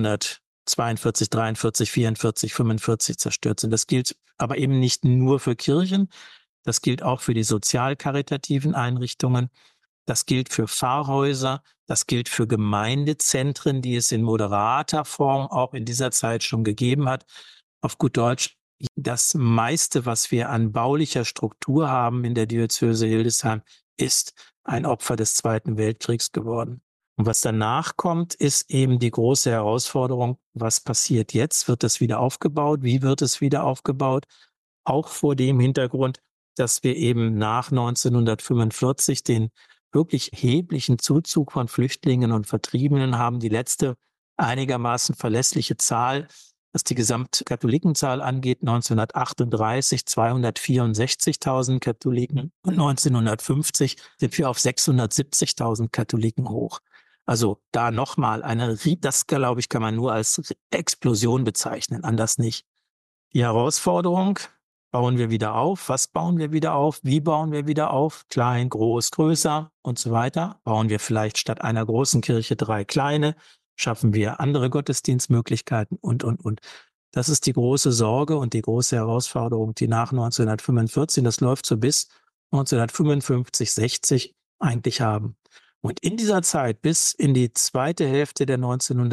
1942, 43, 44, 45 zerstört sind. Das gilt aber eben nicht nur für Kirchen, das gilt auch für die sozial-karitativen Einrichtungen. Das gilt für Pfarrhäuser, das gilt für Gemeindezentren, die es in moderater Form auch in dieser Zeit schon gegeben hat. Auf gut Deutsch, das meiste, was wir an baulicher Struktur haben in der Diözese Hildesheim, ist ein Opfer des Zweiten Weltkriegs geworden. Und was danach kommt, ist eben die große Herausforderung, was passiert jetzt? Wird das wieder aufgebaut? Wie wird es wieder aufgebaut? Auch vor dem Hintergrund, dass wir eben nach 1945 den wirklich erheblichen Zuzug von Flüchtlingen und Vertriebenen haben. Die letzte einigermaßen verlässliche Zahl, was die Gesamtkatholikenzahl angeht, 1938 264.000 Katholiken und 1950 sind wir auf 670.000 Katholiken hoch. Also da nochmal das glaube ich, kann man nur als Explosion bezeichnen, anders nicht. Die Herausforderung: Bauen wir wieder auf? Was bauen wir wieder auf? Wie bauen wir wieder auf? Klein, groß, größer und so weiter. Bauen wir vielleicht statt einer großen Kirche 3 kleine? Schaffen wir andere Gottesdienstmöglichkeiten und. Das ist die große Sorge und die große Herausforderung, die nach 1945, das läuft so bis 1955, 60 eigentlich haben. Und in dieser Zeit, bis in die zweite Hälfte der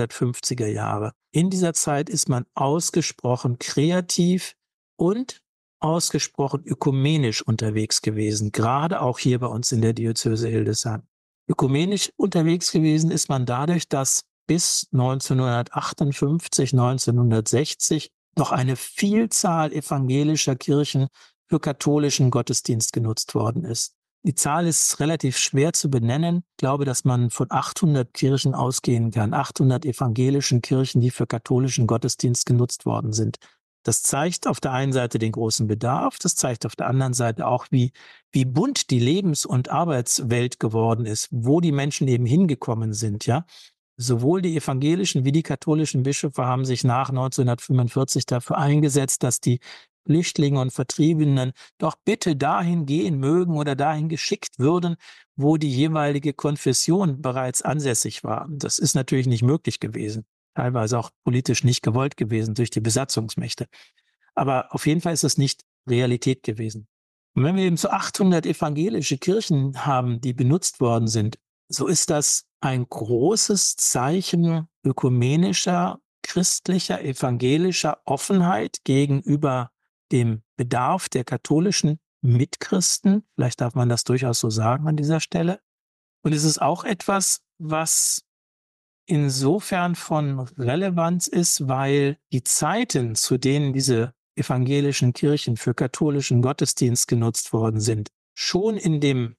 1950er Jahre, in dieser Zeit ist man ausgesprochen kreativ und ausgesprochen ökumenisch unterwegs gewesen, gerade auch hier bei uns in der Diözese Hildesheim. Ökumenisch unterwegs gewesen ist man dadurch, dass bis 1958, 1960 noch eine Vielzahl evangelischer Kirchen für katholischen Gottesdienst genutzt worden ist. Die Zahl ist relativ schwer zu benennen. Ich glaube, dass man von 800 Kirchen ausgehen kann, 800 evangelischen Kirchen, die für katholischen Gottesdienst genutzt worden sind. Das zeigt auf der einen Seite den großen Bedarf, das zeigt auf der anderen Seite auch, wie bunt die Lebens- und Arbeitswelt geworden ist, wo die Menschen eben hingekommen sind, ja. Sowohl die evangelischen wie die katholischen Bischöfe haben sich nach 1945 dafür eingesetzt, dass die Flüchtlinge und Vertriebenen doch bitte dahin gehen mögen oder dahin geschickt würden, wo die jeweilige Konfession bereits ansässig war. Das ist natürlich nicht möglich gewesen, teilweise auch politisch nicht gewollt gewesen durch die Besatzungsmächte. Aber auf jeden Fall ist es nicht Realität gewesen. Und wenn wir eben so 800 evangelische Kirchen haben, die benutzt worden sind, so ist das ein großes Zeichen ökumenischer, christlicher, evangelischer Offenheit gegenüber dem Bedarf der katholischen Mitchristen. Vielleicht darf man das durchaus so sagen an dieser Stelle. Und es ist auch etwas, was insofern von Relevanz ist, weil die Zeiten, zu denen diese evangelischen Kirchen für katholischen Gottesdienst genutzt worden sind, schon in dem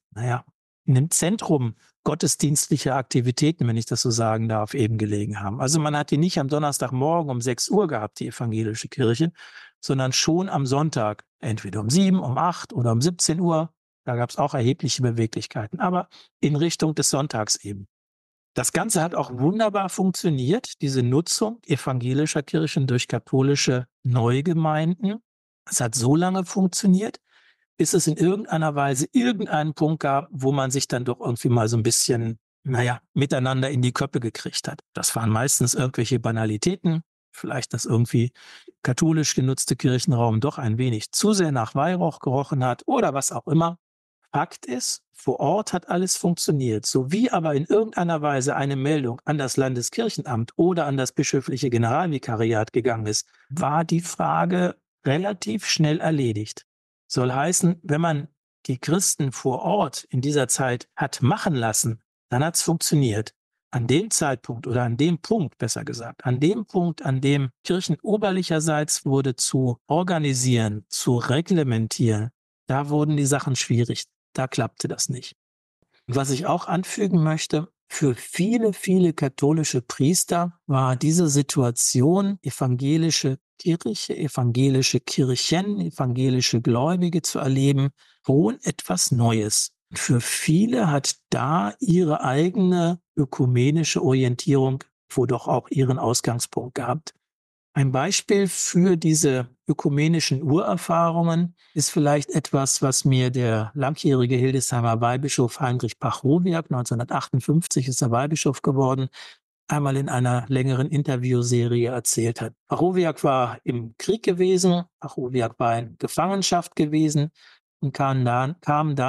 Zentrum gottesdienstlicher Aktivitäten, wenn ich das so sagen darf, eben gelegen haben. Also man hat die nicht am Donnerstagmorgen um 6 Uhr gehabt, die evangelische Kirche, sondern schon am Sonntag, entweder um 7, um 8 oder um 17 Uhr. Da gab es auch erhebliche Beweglichkeiten, aber in Richtung des Sonntags eben. Das Ganze hat auch wunderbar funktioniert, diese Nutzung evangelischer Kirchen durch katholische Neugemeinden. Es hat so lange funktioniert, bis es in irgendeiner Weise irgendeinen Punkt gab, wo man sich dann doch irgendwie mal so ein bisschen, miteinander in die Köpfe gekriegt hat. Das waren meistens irgendwelche Banalitäten, vielleicht, dass irgendwie katholisch genutzte Kirchenraum doch ein wenig zu sehr nach Weihrauch gerochen hat oder was auch immer. Fakt ist, vor Ort hat alles funktioniert. So wie aber in irgendeiner Weise eine Meldung an das Landeskirchenamt oder an das bischöfliche Generalvikariat gegangen ist, war die Frage relativ schnell erledigt. Soll heißen, wenn man die Christen vor Ort in dieser Zeit hat machen lassen, dann hat es funktioniert. An dem Zeitpunkt oder an dem Punkt, besser gesagt, an dem Punkt, an dem Kirchen oberlicherseits wurde zu organisieren, zu reglementieren, da wurden die Sachen schwierig. Da klappte das nicht. Und was ich auch anfügen möchte, für viele, viele katholische Priester war diese Situation, evangelische Kirche, evangelische Kirchen, evangelische Gläubige zu erleben, schon etwas Neues. Für viele hat da ihre eigene ökumenische Orientierung wohl doch auch ihren Ausgangspunkt gehabt. Ein Beispiel für diese ökumenischen Urerfahrungen ist vielleicht etwas, was mir der langjährige Hildesheimer Weihbischof Heinrich Pachowiak, 1958 ist er Weihbischof geworden, einmal in einer längeren Interviewserie erzählt hat. Pachowiak war im Krieg gewesen, Pachowiak war in Gefangenschaft gewesen und kam dann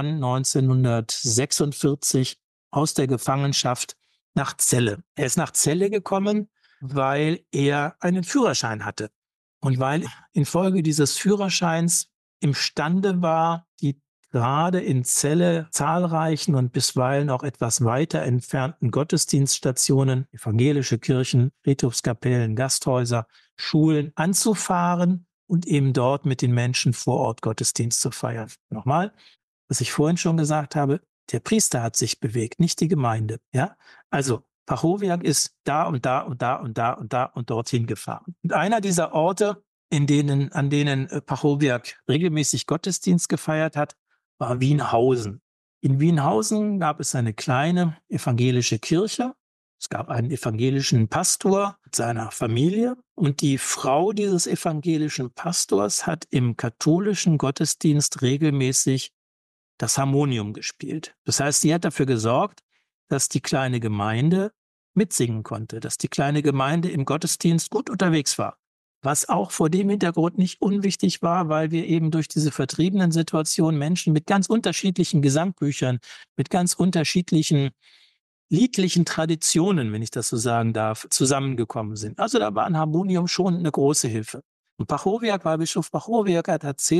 1946 aus der Gefangenschaft nach Celle. Er ist nach Celle gekommen, weil er einen Führerschein hatte und weil infolge dieses Führerscheins imstande war, die gerade in Celle zahlreichen und bisweilen auch etwas weiter entfernten Gottesdienststationen, evangelische Kirchen, Friedhofskapellen, Gasthäuser, Schulen anzufahren und eben dort mit den Menschen vor Ort Gottesdienst zu feiern. Nochmal, was ich vorhin schon gesagt habe, der Priester hat sich bewegt, nicht die Gemeinde. Ja, also Pachowiak ist da und da und da und da und da und dorthin gefahren. Und einer dieser Orte, an denen Pachowiak regelmäßig Gottesdienst gefeiert hat, war Wienhausen. In Wienhausen gab es eine kleine evangelische Kirche. Es gab einen evangelischen Pastor mit seiner Familie und die Frau dieses evangelischen Pastors hat im katholischen Gottesdienst regelmäßig das Harmonium gespielt. Das heißt, sie hat dafür gesorgt, dass die kleine Gemeinde mitsingen konnte, dass die kleine Gemeinde im Gottesdienst gut unterwegs war. Was auch vor dem Hintergrund nicht unwichtig war, weil wir eben durch diese vertriebenen Situationen Menschen mit ganz unterschiedlichen Gesangbüchern, mit ganz unterschiedlichen liedlichen Traditionen, wenn ich das so sagen darf, zusammengekommen sind. Also da war ein Harmonium schon eine große Hilfe. Und Pachowiak, Weihbischof Pachowiak, hat erzählt,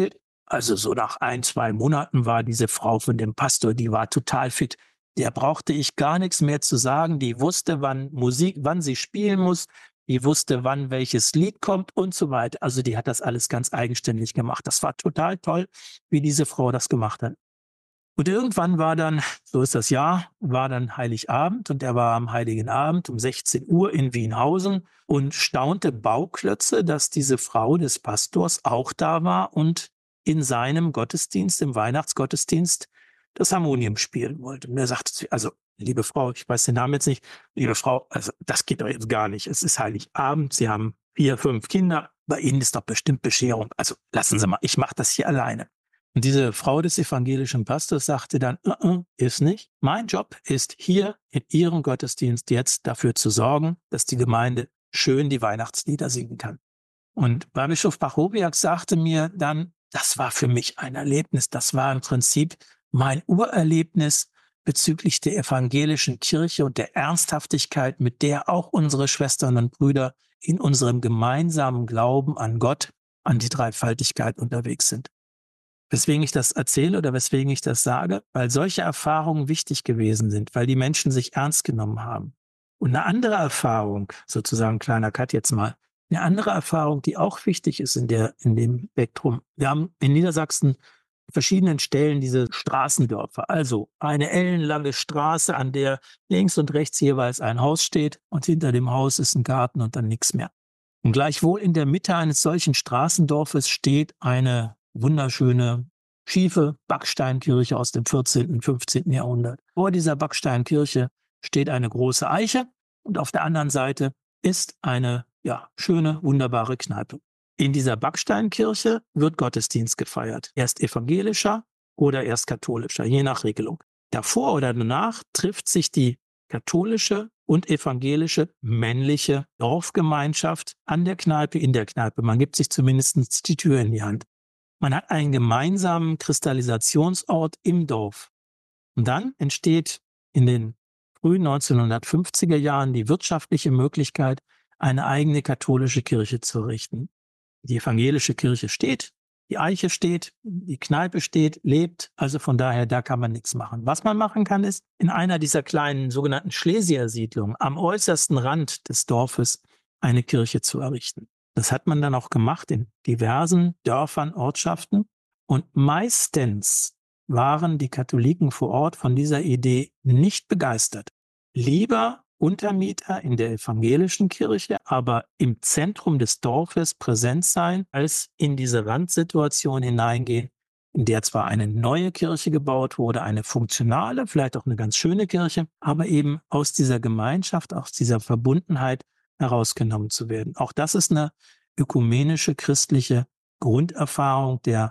Also so nach 1, 2 Monaten war diese Frau von dem Pastor, die war total fit. Der brauchte ich gar nichts mehr zu sagen. Die wusste, wann sie spielen muss. Die wusste, wann welches Lied kommt und so weiter. Also die hat das alles ganz eigenständig gemacht. Das war total toll, wie diese Frau das gemacht hat. Und irgendwann war dann, so ist das Jahr, war dann Heiligabend und er war am Heiligen Abend um 16 Uhr in Wienhausen und staunte Bauklötze, dass diese Frau des Pastors auch da war und in seinem Gottesdienst, im Weihnachtsgottesdienst, das Harmonium spielen wollte. Und er sagte zu ihr, also, liebe Frau, ich weiß den Namen jetzt nicht, liebe Frau, also das geht doch jetzt gar nicht. Es ist Heiligabend, Sie haben 4, 5 Kinder, bei Ihnen ist doch bestimmt Bescherung. Also lassen Sie mal, ich mache das hier alleine. Und diese Frau des evangelischen Pastors sagte dann, ist nicht. Mein Job ist hier in Ihrem Gottesdienst jetzt dafür zu sorgen, dass die Gemeinde schön die Weihnachtslieder singen kann. Und Weihbischof Pachowiak sagte mir dann, das war für mich ein Erlebnis. Das war im Prinzip mein Urerlebnis bezüglich der evangelischen Kirche und der Ernsthaftigkeit, mit der auch unsere Schwestern und Brüder in unserem gemeinsamen Glauben an Gott, an die Dreifaltigkeit unterwegs sind. Weswegen ich das erzähle oder weswegen ich das sage? Weil solche Erfahrungen wichtig gewesen sind, weil die Menschen sich ernst genommen haben. Und eine andere Erfahrung, sozusagen kleiner Cut jetzt mal, eine andere Erfahrung, die auch wichtig ist in dem Spektrum. Wir haben in Niedersachsen an verschiedenen Stellen diese Straßendörfer, also eine ellenlange Straße, an der links und rechts jeweils ein Haus steht und hinter dem Haus ist ein Garten und dann nichts mehr. Und gleichwohl in der Mitte eines solchen Straßendorfes steht eine wunderschöne, schiefe Backsteinkirche aus dem 14., und 15. Jahrhundert. Vor dieser Backsteinkirche steht eine große Eiche und auf der anderen Seite ist eine schöne, wunderbare Kneipe. In dieser Backsteinkirche wird Gottesdienst gefeiert. Erst evangelischer oder erst katholischer, je nach Regelung. Davor oder danach trifft sich die katholische und evangelische männliche Dorfgemeinschaft an der Kneipe, in der Kneipe. Man gibt sich zumindest die Tür in die Hand. Man hat einen gemeinsamen Kristallisationsort im Dorf. Und dann entsteht in den frühen 1950er Jahren die wirtschaftliche Möglichkeit, eine eigene katholische Kirche zu errichten. Die evangelische Kirche steht, die Eiche steht, die Kneipe steht, lebt, also von daher, da kann man nichts machen. Was man machen kann, ist, in einer dieser kleinen sogenannten Schlesiersiedlungen am äußersten Rand des Dorfes eine Kirche zu errichten. Das hat man dann auch gemacht in diversen Dörfern, Ortschaften. Und meistens waren die Katholiken vor Ort von dieser Idee nicht begeistert. Lieber Untermieter in der evangelischen Kirche, aber im Zentrum des Dorfes präsent sein, als in diese Randsituation hineingehen, in der zwar eine neue Kirche gebaut wurde, eine funktionale, vielleicht auch eine ganz schöne Kirche, aber eben aus dieser Gemeinschaft, aus dieser Verbundenheit herausgenommen zu werden. Auch das ist eine ökumenische christliche Grunderfahrung der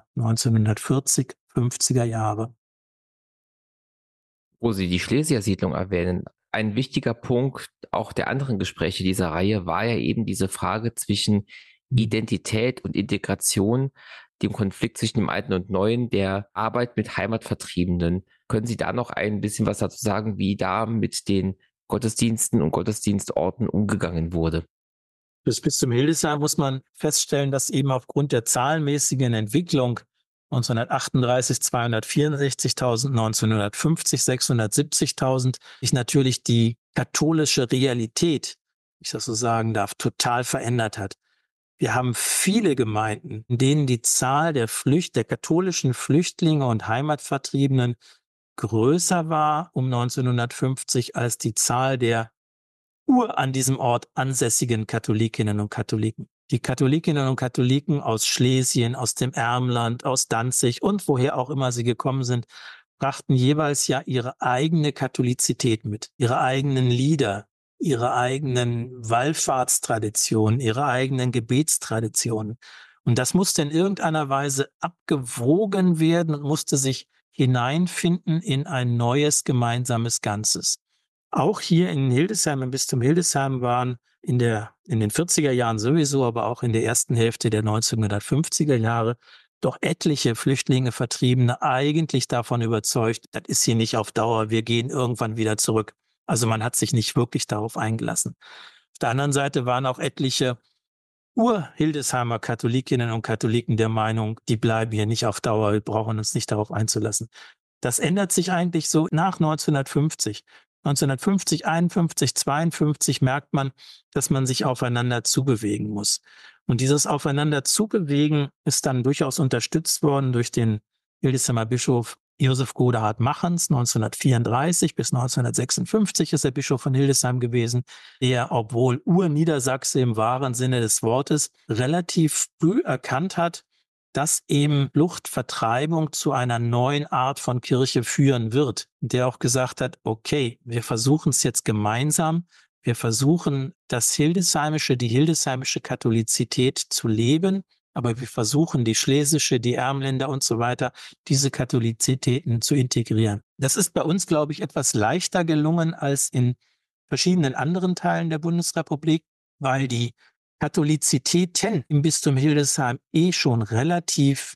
1940, 50er Jahre. Wo Sie die Schlesiersiedlung erwähnen, ein wichtiger Punkt auch der anderen Gespräche dieser Reihe war ja eben diese Frage zwischen Identität und Integration, dem Konflikt zwischen dem Alten und Neuen, der Arbeit mit Heimatvertriebenen. Können Sie da noch ein bisschen was dazu sagen, wie da mit den Gottesdiensten und Gottesdienstorten umgegangen wurde? Bis zum Hildesheim muss man feststellen, dass eben aufgrund der zahlenmäßigen Entwicklung 1938 264.000, 1950 670.000 sich natürlich die katholische Realität, wenn ich das so sagen darf, total verändert hat. Wir haben viele Gemeinden, in denen die Zahl der katholischen Flüchtlinge und Heimatvertriebenen größer war um 1950 als die Zahl der an diesem Ort ansässigen Katholikinnen und Katholiken. Die Katholikinnen und Katholiken aus Schlesien, aus dem Ermland, aus Danzig und woher auch immer sie gekommen sind, brachten jeweils ja ihre eigene Katholizität mit, ihre eigenen Lieder, ihre eigenen Wallfahrtstraditionen, ihre eigenen Gebetstraditionen. Und das musste in irgendeiner Weise abgewogen werden und musste sich hineinfinden in ein neues gemeinsames Ganzes. Auch hier in Hildesheim, im Bistum Hildesheim waren in den 40er Jahren sowieso, aber auch in der ersten Hälfte der 1950er Jahre doch etliche Flüchtlinge, Vertriebene eigentlich davon überzeugt, das ist hier nicht auf Dauer, wir gehen irgendwann wieder zurück. Also man hat sich nicht wirklich darauf eingelassen. Auf der anderen Seite waren auch etliche Ur-Hildesheimer Katholikinnen und Katholiken der Meinung, die bleiben hier nicht auf Dauer, wir brauchen uns nicht darauf einzulassen. Das ändert sich eigentlich so nach 1950. 1950, 51, 52 merkt man, dass man sich aufeinander zubewegen muss. Und dieses Aufeinander zubewegen ist dann durchaus unterstützt worden durch den Hildesheimer Bischof Josef Godehard Machens. 1934 bis 1956 ist er Bischof von Hildesheim gewesen, der, obwohl Urniedersachse im wahren Sinne des Wortes, relativ früh erkannt hat, dass eben Fluchtvertreibung zu einer neuen Art von Kirche führen wird. Der auch gesagt hat, okay, wir versuchen es jetzt gemeinsam. Wir versuchen die hildesheimische Katholizität zu leben, aber wir versuchen die schlesische, die Ermländer und so weiter, diese Katholizitäten zu integrieren. Das ist bei uns, glaube ich, etwas leichter gelungen als in verschiedenen anderen Teilen der Bundesrepublik, weil die Katholizitäten im Bistum Hildesheim schon relativ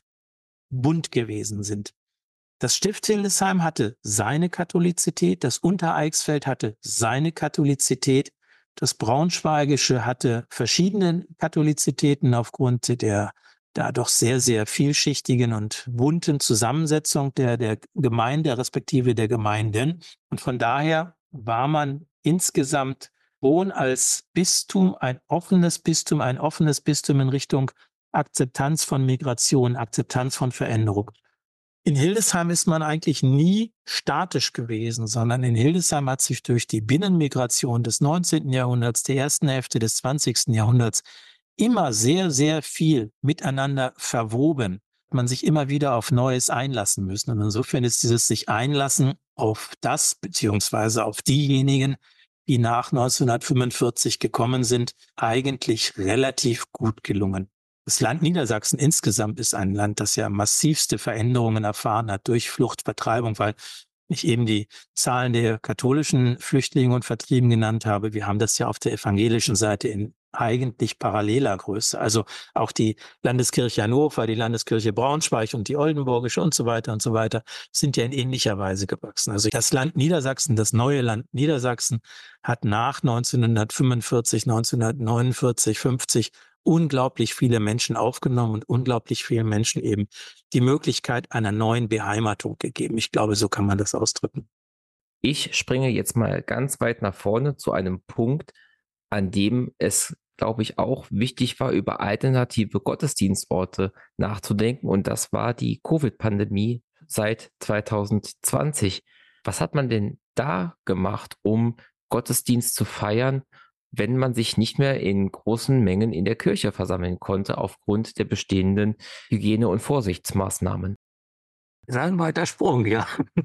bunt gewesen sind. Das Stift Hildesheim hatte seine Katholizität, das Untereichsfeld hatte seine Katholizität, das Braunschweigische hatte verschiedene Katholizitäten aufgrund der da doch sehr, sehr vielschichtigen und bunten Zusammensetzung der Gemeinde, respektive der Gemeinden. Und von daher war man insgesamt schon als Bistum ein offenes Bistum in Richtung Akzeptanz von Migration, Akzeptanz von Veränderung. In Hildesheim ist man eigentlich nie statisch gewesen, sondern in Hildesheim hat sich durch die Binnenmigration des 19. Jahrhunderts, der ersten Hälfte des 20. Jahrhunderts immer sehr, sehr viel miteinander verwoben. Man sich immer wieder auf Neues einlassen müssen. Und insofern ist dieses sich einlassen auf das, beziehungsweise auf diejenigen, die nach 1945 gekommen sind, eigentlich relativ gut gelungen. Das Land Niedersachsen insgesamt ist ein Land, das ja massivste Veränderungen erfahren hat durch Flucht, Vertreibung, weil ich eben die Zahlen der katholischen Flüchtlinge und Vertrieben genannt habe. Wir haben das ja auf der evangelischen Seite in eigentlich paralleler Größe. Also auch die Landeskirche Hannover, die Landeskirche Braunschweig und die Oldenburgische und so weiter sind ja in ähnlicher Weise gewachsen. Also das Land Niedersachsen, das neue Land Niedersachsen hat nach 1945, 1949, 50 unglaublich viele Menschen aufgenommen und unglaublich vielen Menschen eben die Möglichkeit einer neuen Beheimatung gegeben. Ich glaube, so kann man das ausdrücken. Ich springe jetzt mal ganz weit nach vorne zu einem Punkt, an dem es, glaube ich, auch wichtig war, über alternative Gottesdienstorte nachzudenken. Und das war die Covid-Pandemie seit 2020. Was hat man denn da gemacht, um Gottesdienst zu feiern, wenn man sich nicht mehr in großen Mengen in der Kirche versammeln konnte aufgrund der bestehenden Hygiene- und Vorsichtsmaßnahmen? Das ist ein weiter Sprung, ja.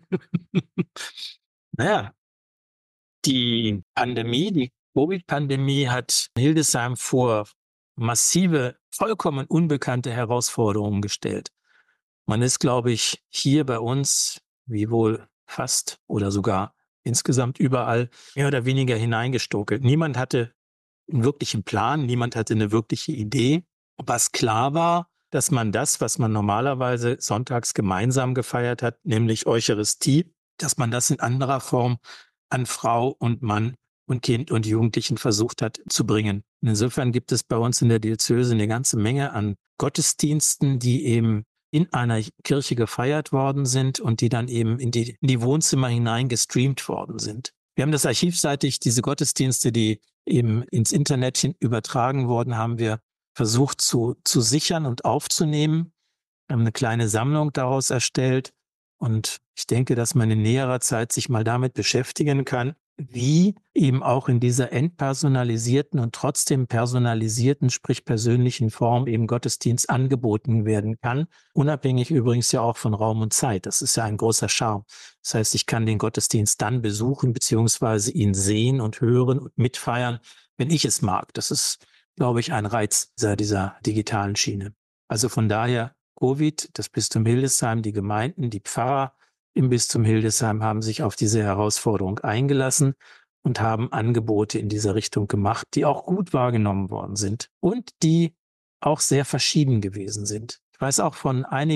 Naja, die Covid-Pandemie hat Hildesheim vor massive, vollkommen unbekannte Herausforderungen gestellt. Man ist, glaube ich, hier bei uns, wie wohl fast oder sogar insgesamt überall, mehr oder weniger hineingestokelt. Niemand hatte einen wirklichen Plan, niemand hatte eine wirkliche Idee. Was klar war, dass man das, was man normalerweise sonntags gemeinsam gefeiert hat, nämlich Eucharistie, dass man das in anderer Form an Frau und Mann und Kind und Jugendlichen versucht hat zu bringen. Und insofern gibt es bei uns in der Diözese eine ganze Menge an Gottesdiensten, die eben in einer Kirche gefeiert worden sind und die dann eben in die Wohnzimmer hinein gestreamt worden sind. Wir haben das archivseitig, diese Gottesdienste, die eben ins Internet übertragen wurden, haben wir versucht zu sichern und aufzunehmen. Wir haben eine kleine Sammlung daraus erstellt und ich denke, dass man in näherer Zeit sich mal damit beschäftigen kann, wie eben auch in dieser entpersonalisierten und trotzdem personalisierten, sprich persönlichen Form eben Gottesdienst angeboten werden kann, unabhängig übrigens ja auch von Raum und Zeit. Das ist ja ein großer Charme. Das heißt, ich kann den Gottesdienst dann besuchen, beziehungsweise ihn sehen und hören und mitfeiern, wenn ich es mag. Das ist, glaube ich, ein Reiz dieser digitalen Schiene. Also von daher Covid, das Bistum Hildesheim, die Gemeinden, die Pfarrer im Bistum Hildesheim haben sich auf diese Herausforderung eingelassen und haben Angebote in dieser Richtung gemacht, die auch gut wahrgenommen worden sind und die auch sehr verschieden gewesen sind. Ich weiß auch von einigen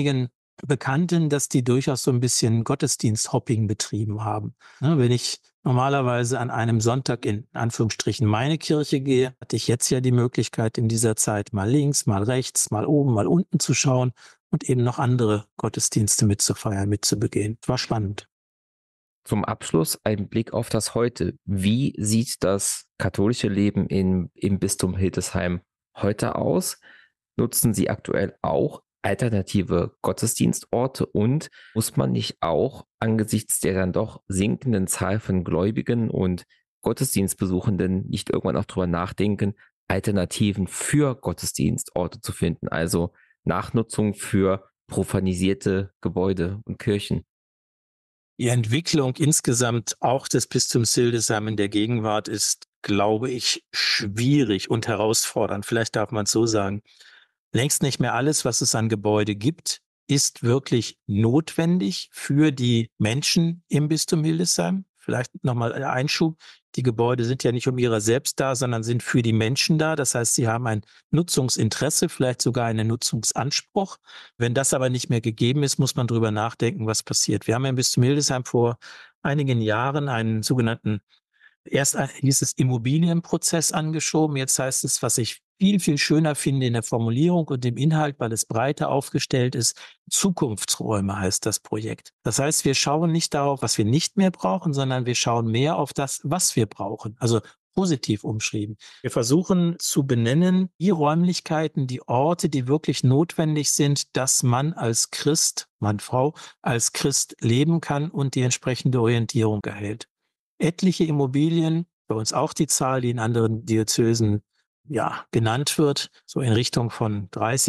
Bekannten, dass die durchaus so ein bisschen Gottesdiensthopping betrieben haben. Ne, wenn ich normalerweise an einem Sonntag in Anführungsstrichen meine Kirche gehe, hatte ich jetzt ja die Möglichkeit, in dieser Zeit mal links, mal rechts, mal oben, mal unten zu schauen und eben noch andere Gottesdienste mitzufeiern, mitzubegehen. War spannend. Zum Abschluss ein Blick auf das Heute. Wie sieht das katholische Leben im Bistum Hildesheim heute aus? Nutzen Sie aktuell auch alternative Gottesdienstorte und muss man nicht auch angesichts der dann doch sinkenden Zahl von Gläubigen und Gottesdienstbesuchenden nicht irgendwann auch drüber nachdenken, Alternativen für Gottesdienstorte zu finden, also Nachnutzung für profanisierte Gebäude und Kirchen? Die Entwicklung insgesamt auch des Bistums Hildesheim in der Gegenwart ist, glaube ich, schwierig und herausfordernd. Vielleicht darf man es so sagen. Längst nicht mehr alles, was es an Gebäude gibt, ist wirklich notwendig für die Menschen im Bistum Hildesheim. Vielleicht nochmal ein Einschub. Die Gebäude sind ja nicht um ihrer selbst da, sondern sind für die Menschen da. Das heißt, sie haben ein Nutzungsinteresse, vielleicht sogar einen Nutzungsanspruch. Wenn das aber nicht mehr gegeben ist, muss man drüber nachdenken, was passiert. Wir haben im Bistum Hildesheim vor einigen Jahren einen sogenannten erst hieß es Immobilienprozess angeschoben. Jetzt heißt es, was ich viel, viel schöner finde in der Formulierung und dem Inhalt, weil es breiter aufgestellt ist, Zukunftsräume heißt das Projekt. Das heißt, wir schauen nicht darauf, was wir nicht mehr brauchen, sondern wir schauen mehr auf das, was wir brauchen. Also positiv umschrieben. Wir versuchen zu benennen, die Räumlichkeiten, die Orte, die wirklich notwendig sind, dass man als Christ, Mann, Frau, als Christ leben kann und die entsprechende Orientierung erhält. Etliche Immobilien, bei uns auch die Zahl, die in anderen Diözesen genannt wird, so in Richtung von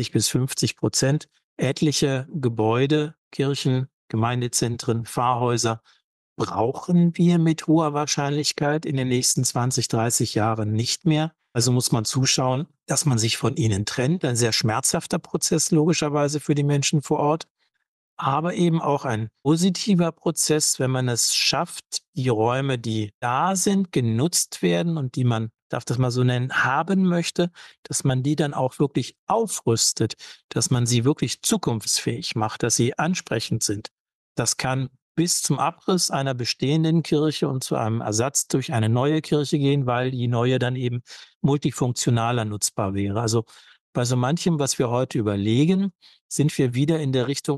30-50%. Etliche Gebäude, Kirchen, Gemeindezentren, Pfarrhäuser brauchen wir mit hoher Wahrscheinlichkeit in den nächsten 20, 30 Jahren nicht mehr. Also muss man zuschauen, dass man sich von ihnen trennt. Ein sehr schmerzhafter Prozess logischerweise für die Menschen vor Ort, aber eben auch ein positiver Prozess, wenn man es schafft, die Räume, die da sind, genutzt werden und die man, darf das mal so nennen, haben möchte, dass man die dann auch wirklich aufrüstet, dass man sie wirklich zukunftsfähig macht, dass sie ansprechend sind. Das kann bis zum Abriss einer bestehenden Kirche und zu einem Ersatz durch eine neue Kirche gehen, weil die neue dann eben multifunktionaler nutzbar wäre. Also bei so manchem, was wir heute überlegen, sind wir in der Richtung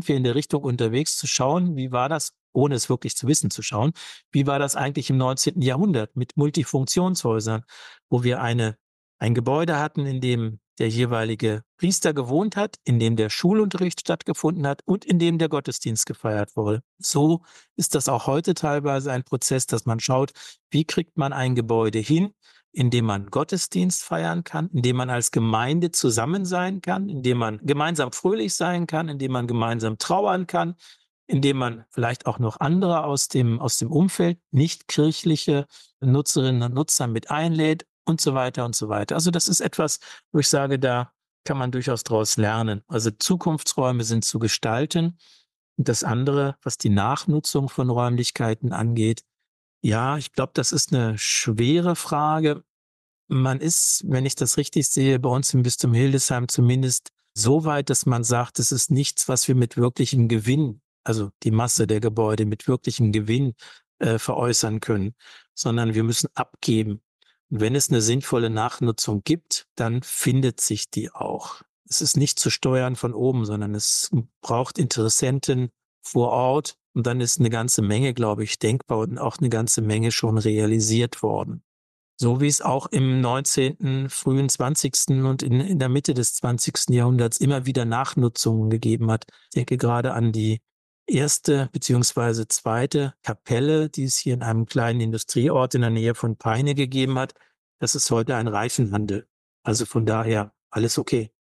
unterwegs zu schauen, wie war das, ohne es wirklich zu wissen, zu schauen, wie war das eigentlich im 19. Jahrhundert mit Multifunktionshäusern, wo wir ein Gebäude hatten, in dem der jeweilige Priester gewohnt hat, in dem der Schulunterricht stattgefunden hat und in dem der Gottesdienst gefeiert wurde. So ist das auch heute teilweise ein Prozess, dass man schaut, wie kriegt man ein Gebäude hin, in dem man Gottesdienst feiern kann, in dem man als Gemeinde zusammen sein kann, in dem man gemeinsam fröhlich sein kann, in dem man gemeinsam trauern kann, in dem man vielleicht auch noch andere aus dem Umfeld, nicht kirchliche Nutzerinnen und Nutzer mit einlädt und so weiter und so weiter. Also das ist etwas, wo ich sage, da kann man durchaus draus lernen. Also Zukunftsräume sind zu gestalten. Und das andere, was die Nachnutzung von Räumlichkeiten angeht, ja, ich glaube, das ist eine schwere Frage. Man ist, wenn ich das richtig sehe, bei uns im Bistum Hildesheim zumindest so weit, dass man sagt, es ist nichts, was wir mit wirklichem Gewinn, also die Masse der Gebäude mit wirklichem Gewinn veräußern können, sondern wir müssen abgeben. Und wenn es eine sinnvolle Nachnutzung gibt, dann findet sich die auch. Es ist nicht zu steuern von oben, sondern es braucht Interessenten vor Ort. Und dann ist eine ganze Menge, glaube ich, denkbar und auch eine ganze Menge schon realisiert worden. So wie es auch im 19., frühen 20. und in der Mitte des 20. Jahrhunderts immer wieder Nachnutzungen gegeben hat. Ich denke gerade an die erste beziehungsweise zweite Kapelle, die es hier in einem kleinen Industrieort in der Nähe von Peine gegeben hat. Das ist heute ein Reifenhandel. Also von daher alles okay.